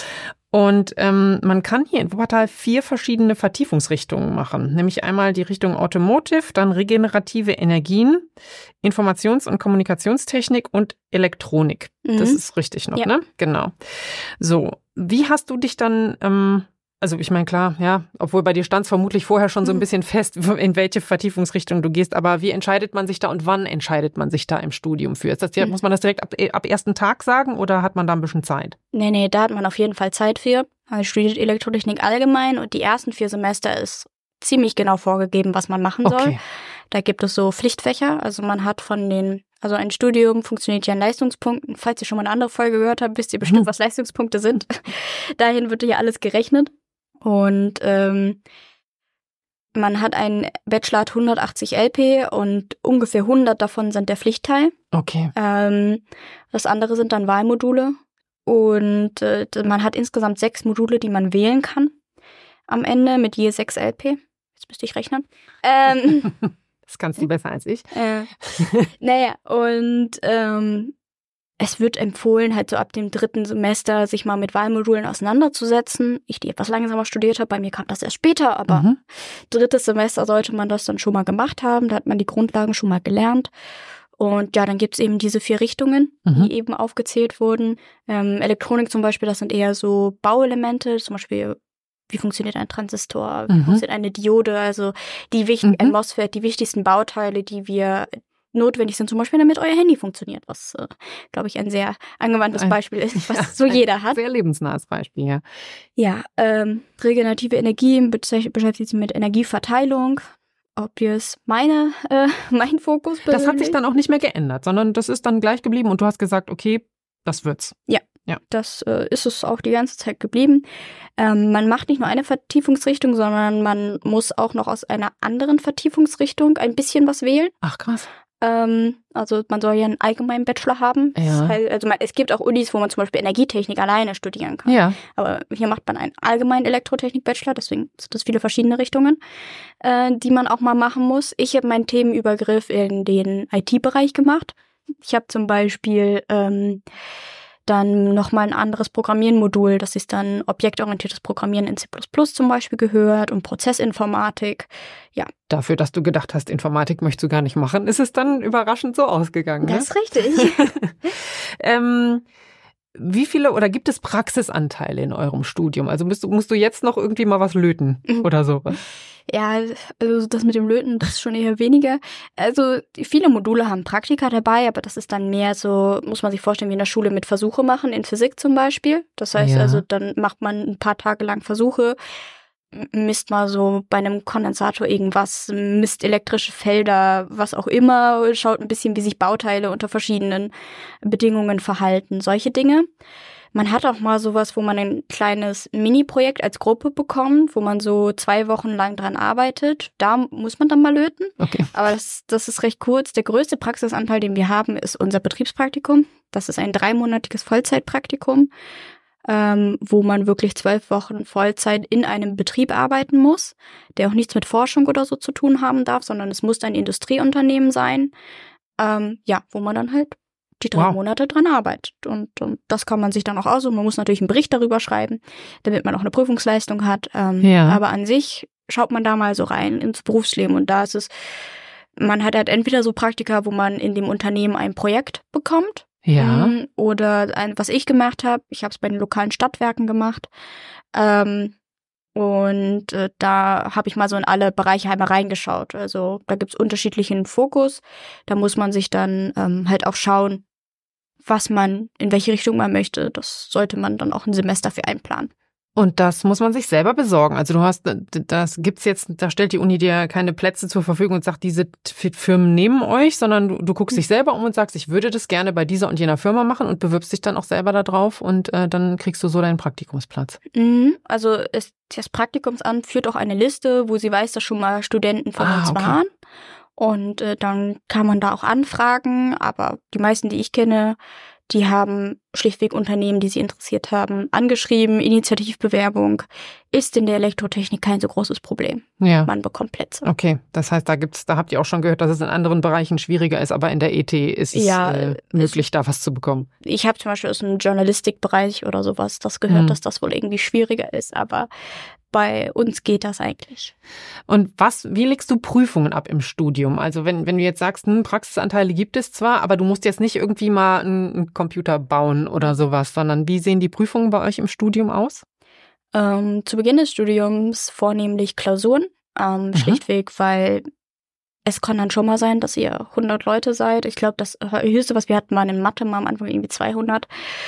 Und ähm, man kann hier in Wuppertal vier verschiedene Vertiefungsrichtungen machen. Nämlich einmal die Richtung Automotive, dann regenerative Energien, Informations- und Kommunikationstechnik und Elektronik. Mhm. Das ist richtig noch, Ja. ne? Genau. So, wie hast du dich dann... Ähm, Also ich meine, klar, ja, obwohl bei dir stand es vermutlich vorher schon so ein bisschen fest, in welche Vertiefungsrichtung du gehst. Aber wie entscheidet man sich da und wann entscheidet man sich da im Studium für? Ist das, ja, muss man das direkt ab, ab ersten Tag sagen oder hat man da ein bisschen Zeit? Nee, nee, da hat man auf jeden Fall Zeit für. Man studiert Elektrotechnik allgemein und die ersten vier Semester ist ziemlich genau vorgegeben, was man machen soll. Okay. Da gibt es so Pflichtfächer. Also man hat von den, also ein Studium funktioniert ja in Leistungspunkten. Falls ihr schon mal eine andere Folge gehört habt, wisst ihr bestimmt, Mhm. was Leistungspunkte sind. Dahin wird ja alles gerechnet. Und ähm, man hat einen Bachelor hat hundertachtzig L P und ungefähr hundert davon sind der Pflichtteil. Okay. Ähm, das andere sind dann Wahlmodule. Und äh, man hat insgesamt sechs Module, die man wählen kann. Am Ende mit je sechs L P. Jetzt müsste ich rechnen. Ähm, Das kannst du besser als ich. äh, naja, und ähm, es wird empfohlen, halt so ab dem dritten Semester sich mal mit Wahlmodulen auseinanderzusetzen. Ich, die etwas langsamer studiert habe, bei mir kam das erst später, aber Mhm. drittes Semester sollte man das dann schon mal gemacht haben. Da hat man die Grundlagen schon mal gelernt. Und ja, dann gibt's eben diese vier Richtungen, Mhm. die eben aufgezählt wurden. Ähm, Elektronik zum Beispiel, das sind eher so Bauelemente, zum Beispiel, wie funktioniert ein Transistor, wie Mhm. funktioniert eine Diode, also die wichtigen, Mhm. ein MOSFET, die wichtigsten Bauteile, die wir notwendig sind, zum Beispiel damit euer Handy funktioniert, was, äh, glaube ich, ein sehr angewandtes Ein- Beispiel ist, was Ja, so ein jeder hat. Sehr lebensnahes Beispiel, ja. Ja, ähm, regenerative Energie bezeichnet- beschäftigt sich mit Energieverteilung. Obvious meine, äh, mein Fokus Das hat sich persönlich. dann auch nicht mehr geändert, sondern das ist dann gleich geblieben und du hast gesagt, okay, das wird's. Ja, Ja. Das äh, ist es auch die ganze Zeit geblieben. Ähm, man macht nicht nur eine Vertiefungsrichtung, sondern man muss auch noch aus einer anderen Vertiefungsrichtung ein bisschen was wählen. Ach, krass. Ähm, also man soll ja einen allgemeinen Bachelor haben. Ja. Das heißt, also man, es gibt auch Unis, wo man zum Beispiel Energietechnik alleine studieren kann. Ja. Aber hier macht man einen allgemeinen Elektrotechnik-Bachelor, deswegen sind das viele verschiedene Richtungen, äh, die man auch mal machen muss. Ich habe meinen Themenübergriff in den I T-Bereich gemacht. Ich habe zum Beispiel ähm, dann nochmal ein anderes Programmiermodul, das ist dann objektorientiertes Programmieren in C plus plus zum Beispiel gehört und Prozessinformatik. Ja. Dafür, dass du gedacht hast, Informatik möchtest du gar nicht machen, ist es dann überraschend so ausgegangen. Das ist ne? richtig. ähm, wie viele oder gibt es Praxisanteile in eurem Studium? Also musst du, musst du jetzt noch irgendwie mal was löten oder sowas? Ja, also das mit dem Löten, das ist schon eher weniger. Also viele Module haben Praktika dabei, aber das ist dann mehr so, muss man sich vorstellen, wie in der Schule mit Versuche machen, in Physik zum Beispiel. Das heißt Ja. also, dann macht man ein paar Tage lang Versuche, misst mal so bei einem Kondensator irgendwas, misst elektrische Felder, was auch immer, schaut ein bisschen, wie sich Bauteile unter verschiedenen Bedingungen verhalten, solche Dinge. Man hat auch mal sowas, wo man ein kleines Mini-Projekt als Gruppe bekommt, wo man so zwei Wochen lang dran arbeitet. Da muss man dann mal löten. Okay. Aber das, das ist recht kurz. Der größte Praxisanteil, den wir haben, ist unser Betriebspraktikum. Das ist ein dreimonatiges Vollzeitpraktikum, ähm, wo man wirklich zwölf Wochen Vollzeit in einem Betrieb arbeiten muss, der auch nichts mit Forschung oder so zu tun haben darf, sondern es muss ein Industrieunternehmen sein. Ähm, ja, wo man dann halt die drei Wow. Monate dran arbeitet. Und, und das kann man sich dann auch aussuchen. Man muss natürlich einen Bericht darüber schreiben, damit man auch eine Prüfungsleistung hat. Ähm, Ja. Aber an sich schaut man da mal so rein ins Berufsleben. Und da ist es, man hat halt entweder so Praktika, wo man in dem Unternehmen ein Projekt bekommt. Ja. ähm, Oder ein, was ich gemacht habe. Ich habe es bei den lokalen Stadtwerken gemacht. Ähm, Und äh, da habe ich mal so in alle Bereiche einmal reingeschaut. Also da gibt's unterschiedlichen Fokus. Da muss man sich dann ähm, halt auch schauen, was man, in welche Richtung man möchte. Das sollte man dann auch ein Semester für einplanen. Und das muss man sich selber besorgen. Also du hast, das gibt's jetzt, da stellt die Uni dir keine Plätze zur Verfügung und sagt, diese Firmen nehmen euch, sondern du, du guckst dich selber um und sagst, ich würde das gerne bei dieser und jener Firma machen und bewirbst dich dann auch selber da drauf und äh, dann kriegst du so deinen Praktikumsplatz. Mhm. Also es, das Praktikumsamt führt auch eine Liste, wo sie weiß, dass schon mal Studenten von Ah, uns okay. waren. Und äh, dann kann man da auch anfragen. Aber die meisten, die ich kenne, die haben schlichtweg Unternehmen, die sie interessiert haben, angeschrieben. Initiativbewerbung ist in der Elektrotechnik kein so großes Problem. Ja. Man bekommt Plätze. Okay, das heißt, da gibt's, da habt ihr auch schon gehört, dass es in anderen Bereichen schwieriger ist, aber in der E T ist es Ja, äh, möglich, da was zu bekommen. Ich habe zum Beispiel aus dem Journalistikbereich oder sowas das gehört, Mhm. dass das wohl irgendwie schwieriger ist. Aber bei uns geht das eigentlich. Und was, wie legst du Prüfungen ab im Studium? Also wenn, wenn du jetzt sagst, hm, Praxisanteile gibt es zwar, aber du musst jetzt nicht irgendwie mal einen, einen Computer bauen oder sowas, sondern wie sehen die Prüfungen bei euch im Studium aus? Ähm, zu Beginn des Studiums vornehmlich Klausuren, ähm, Mhm. schlichtweg, weil es kann dann schon mal sein, dass ihr hundert Leute seid. Ich glaube, das höchste, was wir hatten, waren in Mathe mal am Anfang irgendwie zweihundert.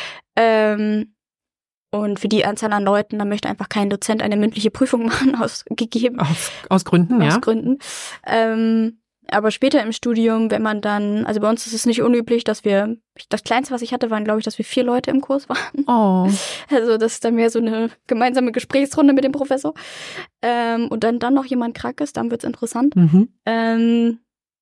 Ähm, und für die Anzahl an Leuten, da möchte einfach kein Dozent eine mündliche Prüfung machen, ausgegeben. Aus, aus Gründen, aus ja? Gründen. Ähm, aber später im Studium, wenn man dann, also bei uns ist es nicht unüblich, dass wir, das Kleinste, was ich hatte, waren, glaube ich, dass wir vier Leute im Kurs waren. Oh. Also das ist dann mehr so eine gemeinsame Gesprächsrunde mit dem Professor. Ähm, und dann, dann noch jemand krank ist, dann wird's interessant. Mhm. Ähm,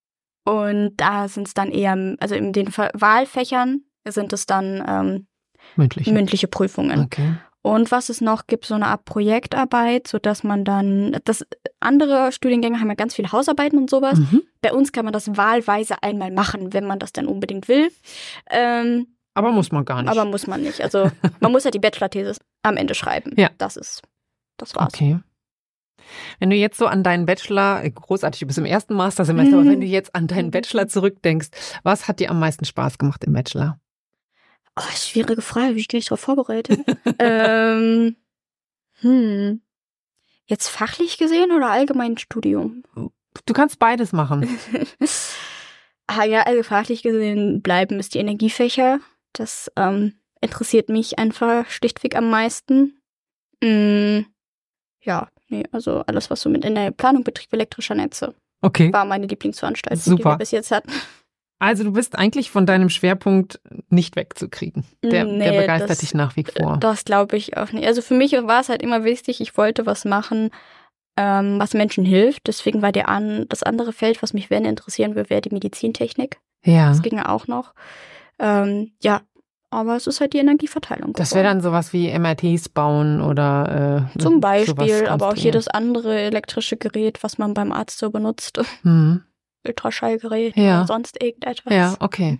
und da sind es dann eher, also in den Ver- Wahlfächern sind es dann ähm, Mündlich. mündliche Prüfungen. Okay. Und was es noch gibt, so eine Art Projektarbeit, sodass man dann, das andere Studiengänge haben ja ganz viele Hausarbeiten und sowas. Mhm. Bei uns kann man das wahlweise einmal machen, wenn man das dann unbedingt will. Ähm, Aber muss man gar nicht. aber muss man nicht. Also man muss ja die Bachelor-Thesis am Ende schreiben. Ja. Das ist, das war's. Okay. Wenn du jetzt so an deinen Bachelor, großartig, du bist im ersten Mastersemester, aber wenn du jetzt an deinen Bachelor zurückdenkst, was hat dir am meisten Spaß gemacht im Bachelor? Oh, schwierige Frage, wie ich gar nicht darauf vorbereitet. ähm, hm. Jetzt fachlich gesehen oder allgemein Studium? Du kannst beides machen. ah ja, also fachlich gesehen bleiben es die Energiefächer. Das ähm, interessiert mich einfach schlichtweg am meisten. Mm, ja, nee, also alles, was so mit in der Planung, Betrieb elektrischer Netze Okay. war meine Lieblingsveranstaltung, die Super. wir bis jetzt hatten. Also du bist eigentlich von deinem Schwerpunkt nicht wegzukriegen. Der, Nee, der begeistert das, dich nach wie vor. Das glaube ich auch nicht. Also für mich war es halt immer wichtig, ich wollte was machen, ähm, was Menschen hilft. Deswegen war der an, das andere Feld, was mich wenn interessieren würde, wäre die Medizintechnik. Ja. Das ging ja auch noch. Ähm, ja, aber es ist halt die Energieverteilung. Das wäre dann sowas wie M R Ts bauen oder äh, zum Beispiel, sowas aber auch jedes andere elektrische Gerät, was man beim Arzt so benutzt. Mhm. Ultraschallgerät Ja. oder sonst irgendetwas. Ja, okay.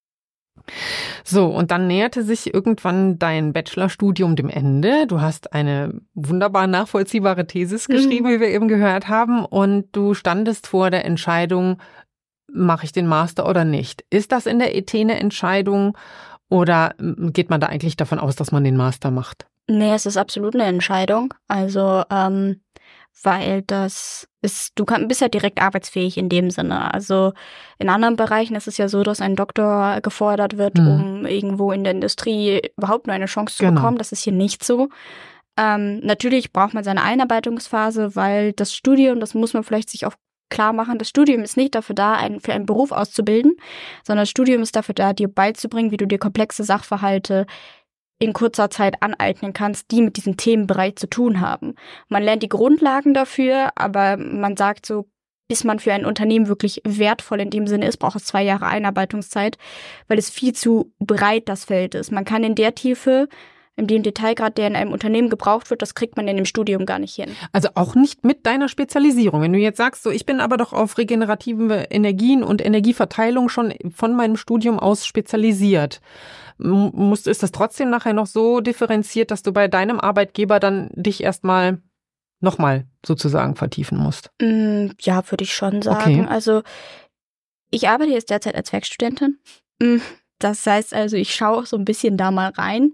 So, und dann näherte sich irgendwann dein Bachelorstudium dem Ende. Du hast eine wunderbar nachvollziehbare Thesis geschrieben, mhm. wie wir eben gehört haben, und du standest vor der Entscheidung, mache ich den Master oder nicht? Ist das in der E T eine Entscheidung oder geht man da eigentlich davon aus, dass man den Master macht? Nee, es ist absolut eine Entscheidung. Also, ähm, weil das ist, du kann, bist ja direkt arbeitsfähig in dem Sinne. Also in anderen Bereichen ist es ja so, dass ein Doktor gefordert wird, hm. um irgendwo in der Industrie überhaupt nur eine Chance zu genau. bekommen. Das ist hier nicht so. Ähm, natürlich braucht man seine Einarbeitungsphase, weil das Studium, das muss man vielleicht sich auch klar machen, das Studium ist nicht dafür da, einen, für einen Beruf auszubilden, sondern das Studium ist dafür da, dir beizubringen, wie du dir komplexe Sachverhalte in kurzer Zeit aneignen kannst, die mit diesem Themenbereich zu tun haben. Man lernt die Grundlagen dafür, aber man sagt so, bis man für ein Unternehmen wirklich wertvoll in dem Sinne ist, braucht es zwei Jahre Einarbeitungszeit, weil es viel zu breit das Feld ist. Man kann in der Tiefe, in dem Detailgrad, der in einem Unternehmen gebraucht wird, das kriegt man in dem Studium gar nicht hin. Also auch nicht mit deiner Spezialisierung. Wenn du jetzt sagst, so ich bin aber doch auf regenerative Energien und Energieverteilung schon von meinem Studium aus spezialisiert. Muss, ist das trotzdem nachher noch so differenziert, dass du bei deinem Arbeitgeber dann dich erstmal nochmal sozusagen vertiefen musst? Mm, ja, würde ich schon sagen. Okay. Also ich arbeite jetzt derzeit als Werkstudentin. Das heißt also, ich schaue auch so ein bisschen da mal rein.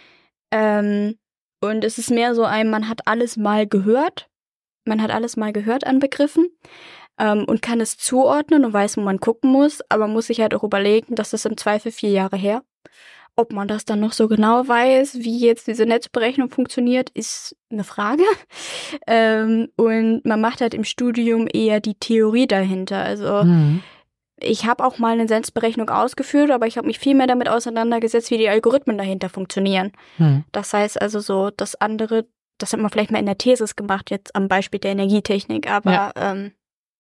Ähm, und es ist mehr so ein, man hat alles mal gehört. Man hat alles mal gehört an Begriffen. Ähm, und kann es zuordnen und weiß, wo man gucken muss. Aber man muss sich halt auch überlegen, dass das im Zweifel vier Jahre her. Ob man das dann noch so genau weiß, wie jetzt diese Netzberechnung funktioniert, ist eine Frage. Ähm, und man macht halt im Studium eher die Theorie dahinter. Also mhm. ich habe auch mal eine Netzberechnung ausgeführt, aber ich habe mich viel mehr damit auseinandergesetzt, wie die Algorithmen dahinter funktionieren. Mhm. Das heißt also so, das andere, das hat man vielleicht mal in der Thesis gemacht, jetzt am Beispiel der Energietechnik. Aber ja. ähm,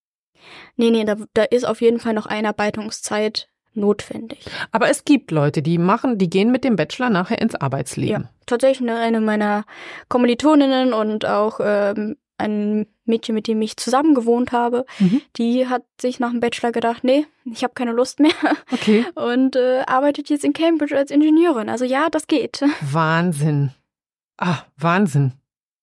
nee, nee, da, da ist auf jeden Fall noch Einarbeitungszeit notwendig. Aber es gibt Leute, die machen, die gehen mit dem Bachelor nachher ins Arbeitsleben. Ja, tatsächlich eine meiner Kommilitoninnen und auch ähm, ein Mädchen, mit dem ich zusammen gewohnt habe, mhm. die hat sich nach dem Bachelor gedacht, nee, ich habe keine Lust mehr. Okay. Und äh, arbeitet jetzt in Cambridge als Ingenieurin. Also ja, das geht. Wahnsinn. Ah, Wahnsinn.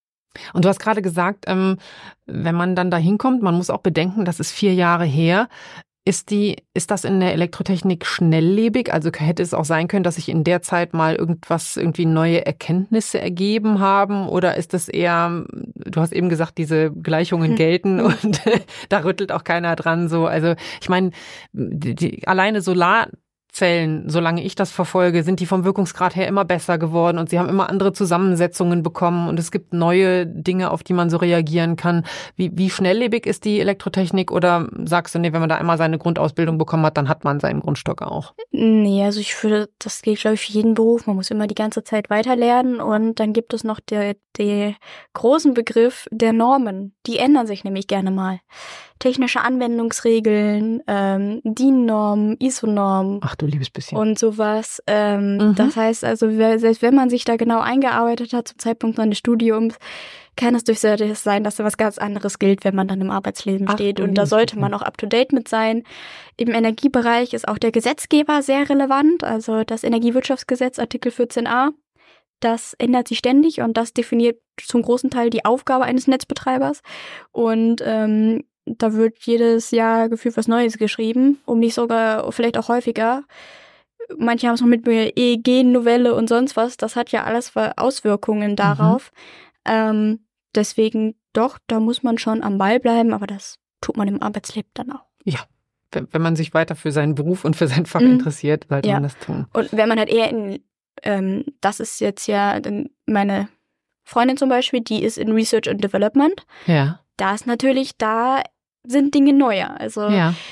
Und du hast gerade gesagt, ähm, wenn man dann da hinkommt, man muss auch bedenken, das ist vier Jahre her. Ist die, ist das in der Elektrotechnik schnelllebig? Also hätte es auch sein können, dass sich in der Zeit mal irgendwas, irgendwie neue Erkenntnisse ergeben haben? Oder ist das eher, du hast eben gesagt, diese Gleichungen gelten und da rüttelt auch keiner dran so. Also ich meine, die, die, alleine Solar Zellen, solange ich das verfolge, sind die vom Wirkungsgrad her immer besser geworden und sie haben immer andere Zusammensetzungen bekommen und es gibt neue Dinge, auf die man so reagieren kann. Wie, wie schnelllebig ist die Elektrotechnik oder sagst du, nee, wenn man da einmal seine Grundausbildung bekommen hat, dann hat man seinen Grundstock auch? Nee, also ich würde, das gilt glaube ich für jeden Beruf, man muss immer die ganze Zeit weiterlernen und dann gibt es noch den der großen Begriff der Normen, die ändern sich nämlich gerne mal. Technische Anwendungsregeln, ähm, D I N-Normen, I S O-Normen. Ach du liebes bisschen. Und sowas. Ähm, mhm. Das heißt also, selbst wenn man sich da genau eingearbeitet hat zum Zeitpunkt seines Studiums, kann es durchaus sein, dass da was ganz anderes gilt, wenn man dann im Arbeitsleben Ach, steht. Und da sollte bisschen. man auch up-to-date mit sein. Im Energiebereich ist auch der Gesetzgeber sehr relevant. Also das Energiewirtschaftsgesetz, Artikel vierzehn a. Das ändert sich ständig und das definiert zum großen Teil die Aufgabe eines Netzbetreibers. Und ähm, da wird jedes Jahr gefühlt was Neues geschrieben, um nicht sogar, vielleicht auch häufiger. Manche haben es noch mit E E G-Novelle und sonst was. Das hat ja alles Auswirkungen darauf. Mhm. Ähm, deswegen doch, da muss man schon am Ball bleiben, aber das tut man im Arbeitsleben dann auch. Ja, wenn man sich weiter für seinen Beruf und für sein Fach mhm. interessiert, sollte ja. man das tun. Und wenn man halt eher in, ähm, das ist jetzt ja meine Freundin zum Beispiel, die ist in Research and Development. Ja. Da ist natürlich, da sind Dinge neuer. Also ja.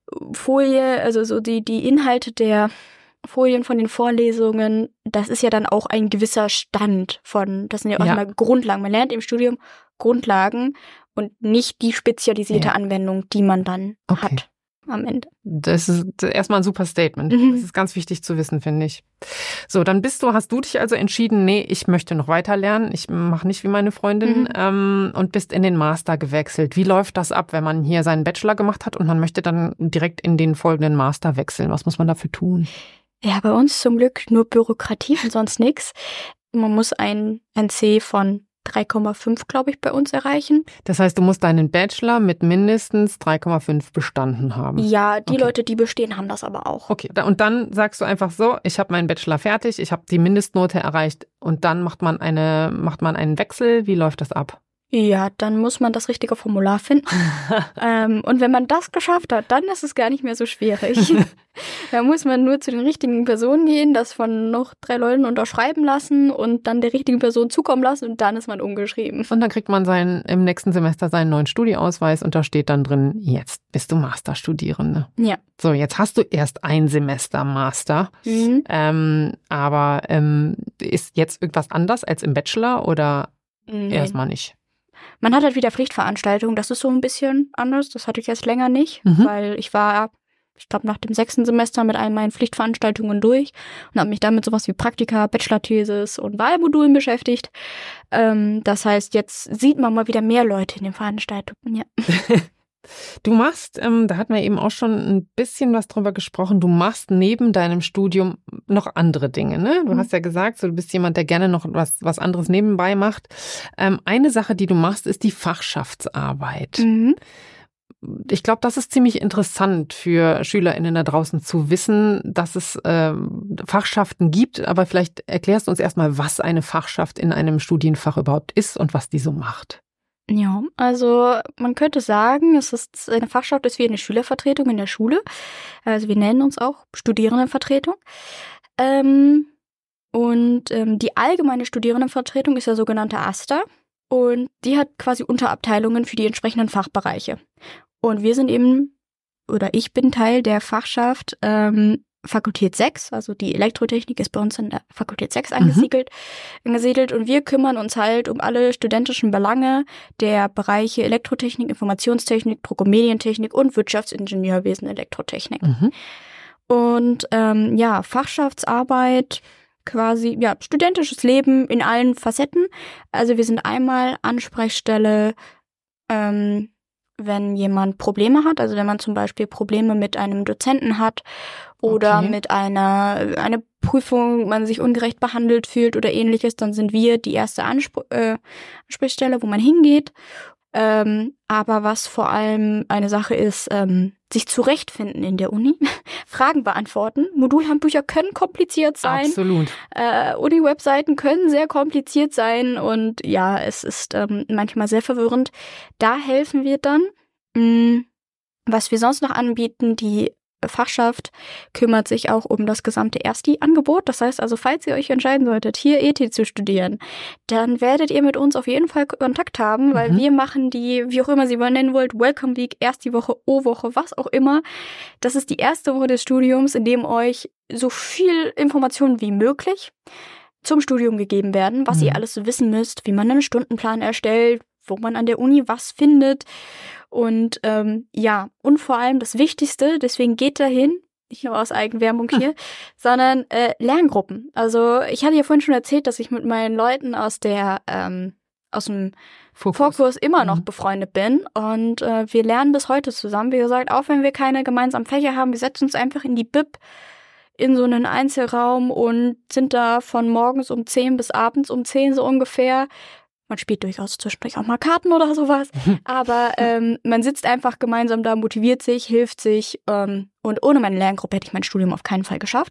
Folie, also so die, die Inhalte der Folien von den Vorlesungen, das ist ja dann auch ein gewisser Stand von, das sind ja auch Ja. immer Grundlagen. Man lernt im Studium Grundlagen und nicht die spezialisierte Ja. Anwendung, die man dann Okay. hat am Ende. Das ist erstmal ein super Statement. Mhm. Das ist ganz wichtig zu wissen, finde ich. So, dann bist du, hast du dich also entschieden, nee, ich möchte noch weiter lernen. Ich mache nicht wie meine Freundin Mhm. ähm, und bist in den Master gewechselt. Wie läuft das ab, wenn man hier seinen Bachelor gemacht hat und man möchte dann direkt in den folgenden Master wechseln? Was muss man dafür tun? Ja, bei uns zum Glück nur Bürokratie und sonst nichts. Man muss ein, ein C von drei Komma fünf, glaube ich, bei uns erreichen. Das heißt, du musst deinen Bachelor mit mindestens drei Komma fünf bestanden haben. Ja, die Okay. Leute, die bestehen, haben das aber auch. Okay, da- und dann sagst du einfach so, ich habe meinen Bachelor fertig, ich habe die Mindestnote erreicht und dann macht man eine, macht man einen Wechsel. Wie läuft das ab? Ja, dann muss man das richtige Formular finden. ähm, und wenn man das geschafft hat, dann ist es gar nicht mehr so schwierig. Da muss man nur zu den richtigen Personen gehen, das von noch drei Leuten unterschreiben lassen und dann der richtigen Person zukommen lassen und dann ist man umgeschrieben. Und dann kriegt man seinen, im nächsten Semester seinen neuen Studieausweis und da steht dann drin, jetzt bist du Masterstudierende. Ja. So, jetzt hast du erst ein Semester Master, Mhm. ähm, aber ähm, ist jetzt irgendwas anders als im Bachelor oder Nee. erstmal nicht? Man hat halt wieder Pflichtveranstaltungen, das ist so ein bisschen anders. Das hatte ich jetzt länger nicht, Mhm. weil ich war, ich glaube, nach dem sechsten Semester mit all meinen Pflichtveranstaltungen durch und habe mich dann mit sowas wie Praktika, Bachelor-Thesis und Wahlmodulen beschäftigt. Ähm, das heißt, jetzt sieht man mal wieder mehr Leute in den Veranstaltungen, ja. Du machst, ähm, da hatten wir eben auch schon ein bisschen was drüber gesprochen, du machst neben deinem Studium noch andere Dinge, ne? Du Mhm. hast ja gesagt, so, du bist jemand, der gerne noch was, was anderes nebenbei macht. Ähm, eine Sache, die du machst, ist die Fachschaftsarbeit. Mhm. Ich glaube, das ist ziemlich interessant für SchülerInnen da draußen zu wissen, dass es ähm, Fachschaften gibt. Aber vielleicht erklärst du uns erstmal, was eine Fachschaft in einem Studienfach überhaupt ist und was die so macht. Ja, also man könnte sagen, es ist eine Fachschaft ist wie eine Schülervertretung in der Schule. Also wir nennen uns auch Studierendenvertretung. Ähm, und ähm, die allgemeine Studierendenvertretung ist der sogenannte AStA und die hat quasi Unterabteilungen für die entsprechenden Fachbereiche. Und wir sind eben, oder ich bin Teil der Fachschaft ähm, Fakultät sechs, also die Elektrotechnik ist bei uns in der Fakultät sechs angesiedelt, angesiedelt und wir kümmern uns halt um alle studentischen Belange der Bereiche Elektrotechnik, Informationstechnik, Druck- und Medientechnik und Wirtschaftsingenieurwesen Elektrotechnik. Mhm. Und ähm, ja, Fachschaftsarbeit, quasi, ja, studentisches Leben in allen Facetten. Also wir sind einmal Ansprechstelle, ähm, wenn jemand Probleme hat, also wenn man zum Beispiel Probleme mit einem Dozenten hat oder Okay. mit einer eine Prüfung, man sich ungerecht behandelt fühlt oder ähnliches, dann sind wir die erste Anspr- äh, Ansprechstelle, wo man hingeht. Ähm, aber was vor allem eine Sache ist, ähm, sich zurechtfinden in der Uni, Fragen beantworten. Modulhandbücher können kompliziert sein. Absolut. Äh, Uni-Webseiten können sehr kompliziert sein und ja, es ist ähm, manchmal sehr verwirrend. Da helfen wir dann. Mh, was wir sonst noch anbieten, die Fachschaft kümmert sich auch um das gesamte Ersti-Angebot. Das heißt also, falls ihr euch entscheiden solltet, hier E T zu studieren, dann werdet ihr mit uns auf jeden Fall Kontakt haben, weil Mhm. wir machen die, wie auch immer sie mal nennen wollt, Welcome Week, Ersti-Woche, O-Woche, was auch immer. Das ist die erste Woche des Studiums, in dem euch so viel Informationen wie möglich zum Studium gegeben werden, was Mhm. ihr alles wissen müsst, wie man einen Stundenplan erstellt, wo man an der Uni was findet. Und ähm, ja, und vor allem das Wichtigste, deswegen geht dahin, nicht nur aus Eigenwerbung hier, sondern äh, Lerngruppen. Also ich hatte ja vorhin schon erzählt, dass ich mit meinen Leuten aus der ähm, aus dem Fokus. Vorkurs immer noch Mhm. befreundet bin und äh, wir lernen bis heute zusammen. Wie gesagt, auch wenn wir keine gemeinsamen Fächer haben, wir setzen uns einfach in die Bib in so einen Einzelraum und sind da von morgens um zehn bis abends um zehn so ungefähr. Man spielt durchaus zwischendurch auch mal Karten oder sowas, aber ähm, man sitzt einfach gemeinsam da, motiviert sich, hilft sich ähm, und ohne meine Lerngruppe hätte ich mein Studium auf keinen Fall geschafft.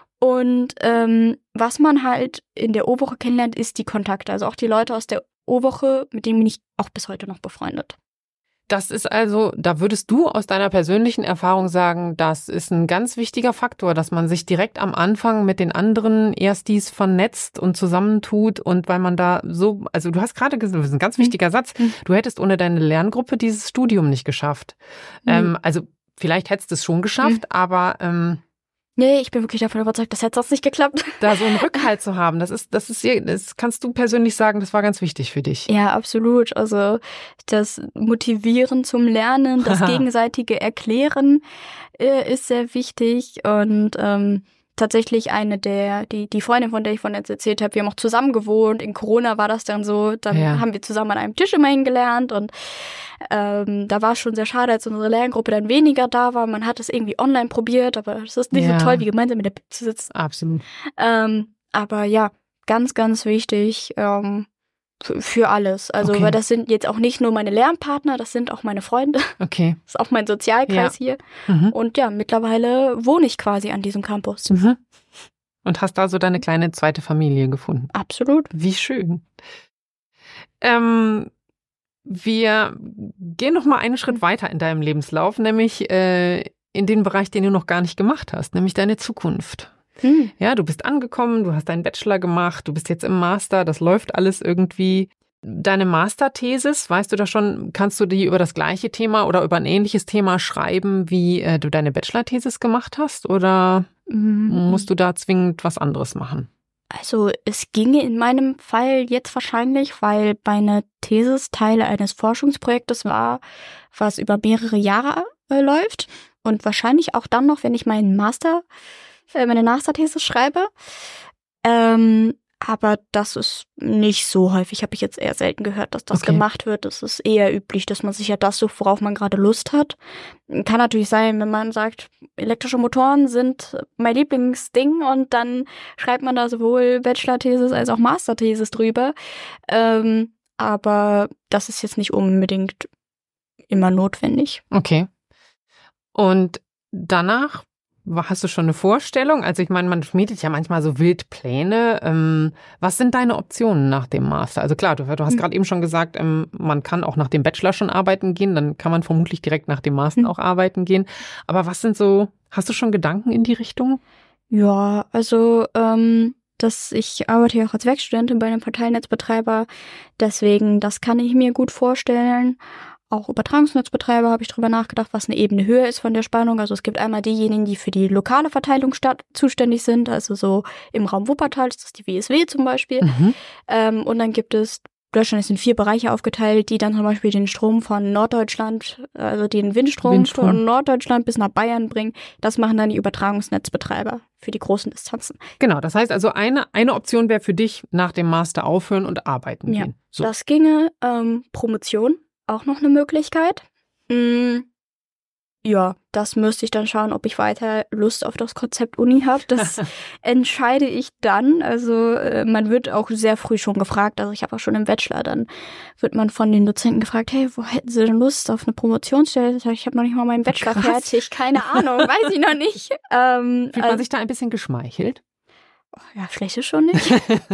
Und ähm, was man halt in der O-Woche kennenlernt, ist die Kontakte. Also auch die Leute aus der O-Woche, mit denen bin ich auch bis heute noch befreundet. Das ist also, da würdest du aus deiner persönlichen Erfahrung sagen, das ist ein ganz wichtiger Faktor, dass man sich direkt am Anfang mit den anderen Erstis vernetzt und zusammentut und weil man da so, also du hast gerade gesagt, das ist ein ganz wichtiger Satz, Mhm. du hättest ohne deine Lerngruppe dieses Studium nicht geschafft. Mhm. Ähm, also vielleicht hättest du es schon geschafft, mhm. aber ähm, nee, ich bin wirklich davon überzeugt, das hätte sonst nicht geklappt. Da so einen Rückhalt zu haben, das ist, das ist, das kannst du persönlich sagen, das war ganz wichtig für dich. Ja, absolut. Also das Motivieren zum Lernen, das gegenseitige Erklären äh, ist sehr wichtig und ähm, tatsächlich eine der, die, die Freundin, von der ich von jetzt erzählt habe, wir haben auch zusammen gewohnt. In Corona war das dann so, dann ja. haben wir zusammen an einem Tisch immerhin gelernt und ähm, da war es schon sehr schade, als unsere Lerngruppe dann weniger da war. Man hat es irgendwie online probiert, aber es ist nicht ja. so toll, wie gemeinsam mit der Bib zu sitzen. Absolut. Ähm, aber ja, ganz, ganz wichtig ähm, für, für alles. Also, okay. weil das sind jetzt auch nicht nur meine Lernpartner, das sind auch meine Freunde. Okay. Das ist auch mein Sozialkreis ja. hier. Mhm. Und ja, mittlerweile wohne ich quasi an diesem Campus. Mhm. Und hast da so deine kleine zweite Familie gefunden. Absolut. Wie schön. Ähm, wir gehen noch mal einen Schritt weiter in deinem Lebenslauf, nämlich äh, in den Bereich, den du noch gar nicht gemacht hast, nämlich deine Zukunft. Hm. Ja, du bist angekommen, du hast deinen Bachelor gemacht, du bist jetzt im Master, das läuft alles irgendwie. Deine Masterthesis, weißt du da schon, kannst du die über das gleiche Thema oder über ein ähnliches Thema schreiben, wie äh, du deine Bachelor-Thesis gemacht hast? Oder mhm. musst du da zwingend was anderes machen? Also es ginge in meinem Fall jetzt wahrscheinlich, weil meine Thesis Teil eines Forschungsprojektes war, was über mehrere Jahre äh, läuft. Und wahrscheinlich auch dann noch, wenn ich meinen Master meine Masterthese schreibe. Ähm, aber das ist nicht so häufig, habe ich jetzt eher selten gehört, dass das okay. gemacht wird. Es ist eher üblich, dass man sich ja das sucht, worauf man gerade Lust hat. Kann natürlich sein, wenn man sagt, elektrische Motoren sind mein Lieblingsding und dann schreibt man da sowohl Bachelor-Thesis als auch Master-Thesis drüber. Ähm, aber das ist jetzt nicht unbedingt immer notwendig. Okay. Und danach hast du schon eine Vorstellung? Also ich meine, man schmiedet ja manchmal so wild Pläne. Ähm, was sind deine Optionen nach dem Master? Also klar, du, du hast hm. gerade eben schon gesagt, ähm, man kann auch nach dem Bachelor schon arbeiten gehen. Dann kann man vermutlich direkt nach dem Master hm. auch arbeiten gehen. Aber was sind so, hast du schon Gedanken in die Richtung? Ja, also ähm, dass ich arbeite ja auch als Werkstudentin bei einem Verteilnetzbetreiber. Deswegen, das kann ich mir gut vorstellen. Auch Übertragungsnetzbetreiber habe ich drüber nachgedacht, was eine Ebene höher ist von der Spannung. Also es gibt einmal diejenigen, die für die lokale Verteilung statt, zuständig sind, also so im Raum Wuppertal, das ist die W S W zum Beispiel. Mhm. Ähm, und dann gibt es, Deutschland ist in vier Bereiche aufgeteilt, die dann zum Beispiel den Strom von Norddeutschland, also den Windstrom, Windstrom. von Norddeutschland bis nach Bayern bringen. Das machen dann die Übertragungsnetzbetreiber für die großen Distanzen. Genau, das heißt also eine, eine Option wäre für dich, nach dem Master aufhören und arbeiten ja, gehen. So. Das ginge, ähm, Promotion. Auch noch eine Möglichkeit. Mm, ja, das müsste ich dann schauen, ob ich weiter Lust auf das Konzept Uni habe. Das entscheide ich dann. Also äh, man wird auch sehr früh schon gefragt. Also ich habe auch schon im Bachelor, dann wird man von den Dozenten gefragt, hey, wo hätten Sie denn Lust auf eine Promotionsstelle? Ich habe noch nicht mal meinen Bachelor Krass. fertig. Keine Ahnung, weiß ich noch nicht. Ähm, Fühlt man also, sich da ein bisschen geschmeichelt? Oh, ja, vielleicht ist schon nicht.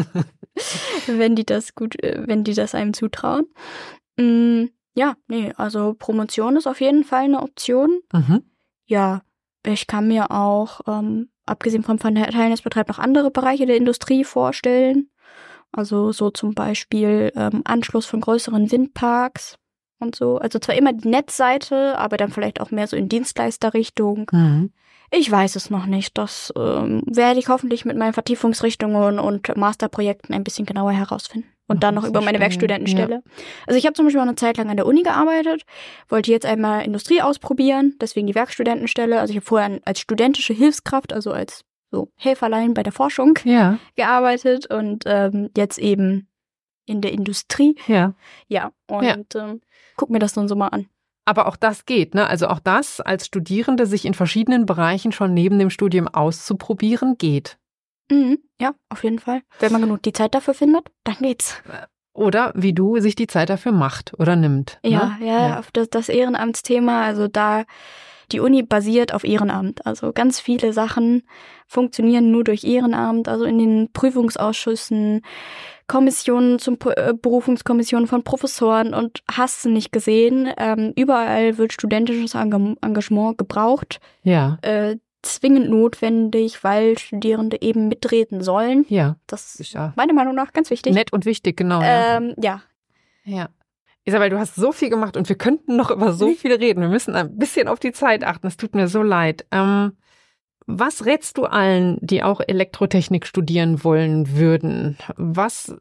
wenn die das gut, wenn die das einem zutrauen. Mm, Ja, nee, also Promotion ist auf jeden Fall eine Option. Mhm. Ja, ich kann mir auch, ähm, abgesehen vom Verteilnetzbetreib, noch andere Bereiche der Industrie vorstellen. Also so zum Beispiel ähm, Anschluss von größeren Windparks und so. Also zwar immer die Netzseite, aber dann vielleicht auch mehr so in Dienstleisterrichtung. Mhm. Ich weiß es noch nicht. Das ähm, werde ich hoffentlich mit meinen Vertiefungsrichtungen und Masterprojekten ein bisschen genauer herausfinden. Und dann noch über meine Werkstudentenstelle. Ja. Also ich habe zum Beispiel auch eine Zeit lang an der Uni gearbeitet, wollte jetzt einmal Industrie ausprobieren, deswegen die Werkstudentenstelle. Also ich habe vorher als studentische Hilfskraft, also als so Helferlein bei der Forschung ja. gearbeitet und ähm, jetzt eben in der Industrie. Ja. Ja, und ja. Ähm, guck mir das dann so mal an. Aber auch das geht, ne? Also auch das als Studierende sich in verschiedenen Bereichen schon neben dem Studium auszuprobieren, geht. Mhm, ja, auf jeden Fall. Wenn man genug die Zeit dafür findet, dann geht's. Oder wie du sich die Zeit dafür macht oder nimmt. Ja, ne? ja, ja. Auf das, das Ehrenamtsthema, also da, die Uni basiert auf Ehrenamt. Also ganz viele Sachen funktionieren nur durch Ehrenamt, also in den Prüfungsausschüssen, Kommissionen zum äh, Berufungskommissionen von Professoren und hast du nicht gesehen. Ähm, überall wird studentisches Engag- Engagement gebraucht. Ja. Äh, zwingend notwendig, weil Studierende eben mitreden sollen. Ja. Das ist ja meiner Meinung nach ganz wichtig. Nett und wichtig, genau. Ähm, ja. Ja. Isabel, du hast so viel gemacht und wir könnten noch über so viel reden. Wir müssen ein bisschen auf die Zeit achten. Es tut mir so leid. Ähm, was rätst du allen, die auch Elektrotechnik studieren wollen würden? Was,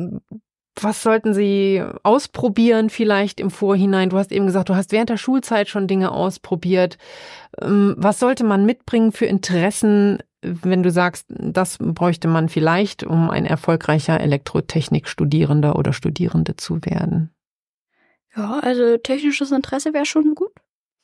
was sollten sie ausprobieren vielleicht im Vorhinein? Du hast eben gesagt, du hast während der Schulzeit schon Dinge ausprobiert. Ähm, was sollte man mitbringen für Interessen, wenn du sagst, das bräuchte man vielleicht, um ein erfolgreicher Elektrotechnik-Studierender oder Studierende zu werden? Ja, also technisches Interesse wäre schon gut.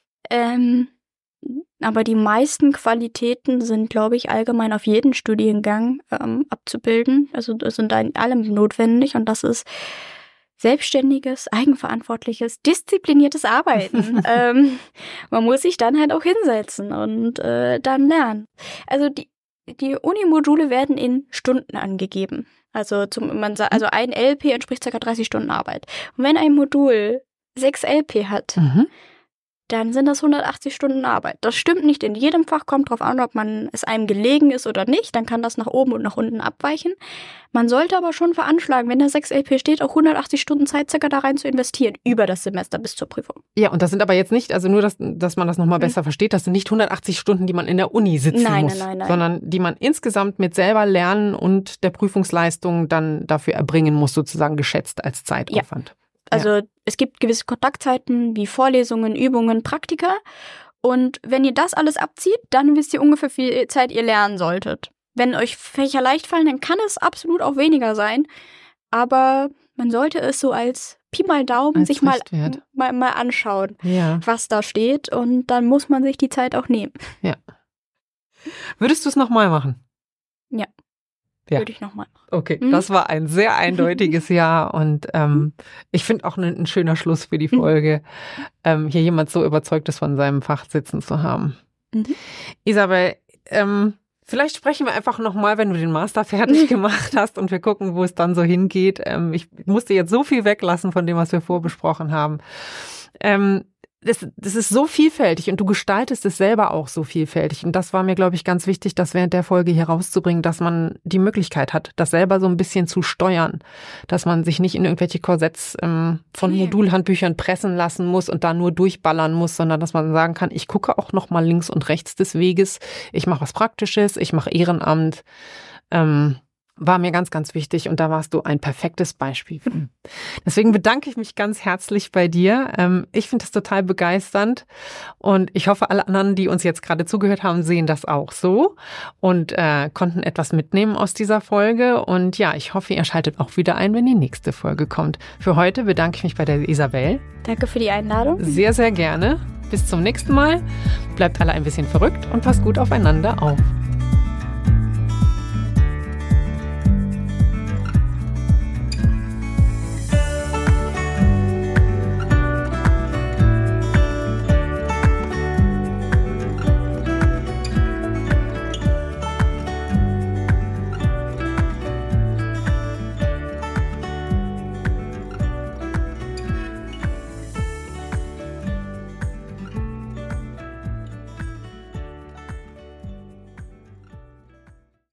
Ähm, aber die meisten Qualitäten sind, glaube ich, allgemein auf jeden Studiengang ähm, abzubilden. Also das sind in allem notwendig und das ist selbstständiges, eigenverantwortliches, diszipliniertes Arbeiten. ähm, man muss sich dann halt auch hinsetzen und äh, dann lernen. Also die, die Uni-Module werden in Stunden angegeben. Also, zum, man sagt, also ein L P entspricht ca. dreißig Stunden Arbeit. Und wenn ein Modul sechs L P hat, mhm. dann sind das hundertachtzig Stunden Arbeit. Das stimmt nicht in jedem Fach, kommt drauf an, ob man es einem gelegen ist oder nicht. Dann kann das nach oben und nach unten abweichen. Man sollte aber schon veranschlagen, wenn da sechs L P steht, auch hundertachtzig Stunden Zeit circa da rein zu investieren, über das Semester bis zur Prüfung. Ja, und das sind aber jetzt nicht, also nur, dass, dass man das nochmal besser mhm. versteht, das sind nicht hundertachtzig Stunden, die man in der Uni sitzen nein, muss, nein, nein, nein. sondern die man insgesamt mit selber lernen und der Prüfungsleistung dann dafür erbringen muss, sozusagen geschätzt als Zeitaufwand. Ja. Also ja. Es gibt gewisse Kontaktzeiten wie Vorlesungen, Übungen, Praktika. Und wenn ihr das alles abzieht, dann wisst ihr ungefähr, wie viel Zeit ihr lernen solltet. Wenn euch Fächer leicht fallen, dann kann es absolut auch weniger sein. Aber man sollte es so als Pi mal Daumen als sich mal, mal, mal anschauen, ja. was da steht. Und dann muss man sich die Zeit auch nehmen. Ja. Würdest du es nochmal machen? Ja. Ja. Würde ich nochmal. Okay, mhm. das war ein sehr eindeutiges Ja und ähm, ich finde auch ein, ein schöner Schluss für die Folge, ähm, hier jemand so Überzeugtes von seinem Fach sitzen zu haben. Mhm. Isabel, ähm, vielleicht sprechen wir einfach nochmal, wenn du den Master fertig gemacht hast und wir gucken, wo es dann so hingeht. Ähm, ich musste jetzt so viel weglassen von dem, was wir vorbesprochen haben. Ähm, Das, das ist so vielfältig und du gestaltest es selber auch so vielfältig. Und das war mir, glaube ich, ganz wichtig, das während der Folge hier rauszubringen, dass man die Möglichkeit hat, das selber so ein bisschen zu steuern. Dass man sich nicht in irgendwelche Korsetts ähm, von okay. Modulhandbüchern pressen lassen muss und da nur durchballern muss, sondern dass man sagen kann, ich gucke auch noch mal links und rechts des Weges. Ich mache was Praktisches, ich mache Ehrenamt. Ähm, War mir ganz, ganz wichtig und da warst du ein perfektes Beispiel. Deswegen bedanke ich mich ganz herzlich bei dir. Ich finde das total begeisternd und ich hoffe, alle anderen, die uns jetzt gerade zugehört haben, sehen das auch so und äh, konnten etwas mitnehmen aus dieser Folge. Und ja, ich hoffe, ihr schaltet auch wieder ein, wenn die nächste Folge kommt. Für heute bedanke ich mich bei der Isabel. Danke für die Einladung. Sehr, sehr gerne. Bis zum nächsten Mal. Bleibt alle ein bisschen verrückt und passt gut aufeinander auf.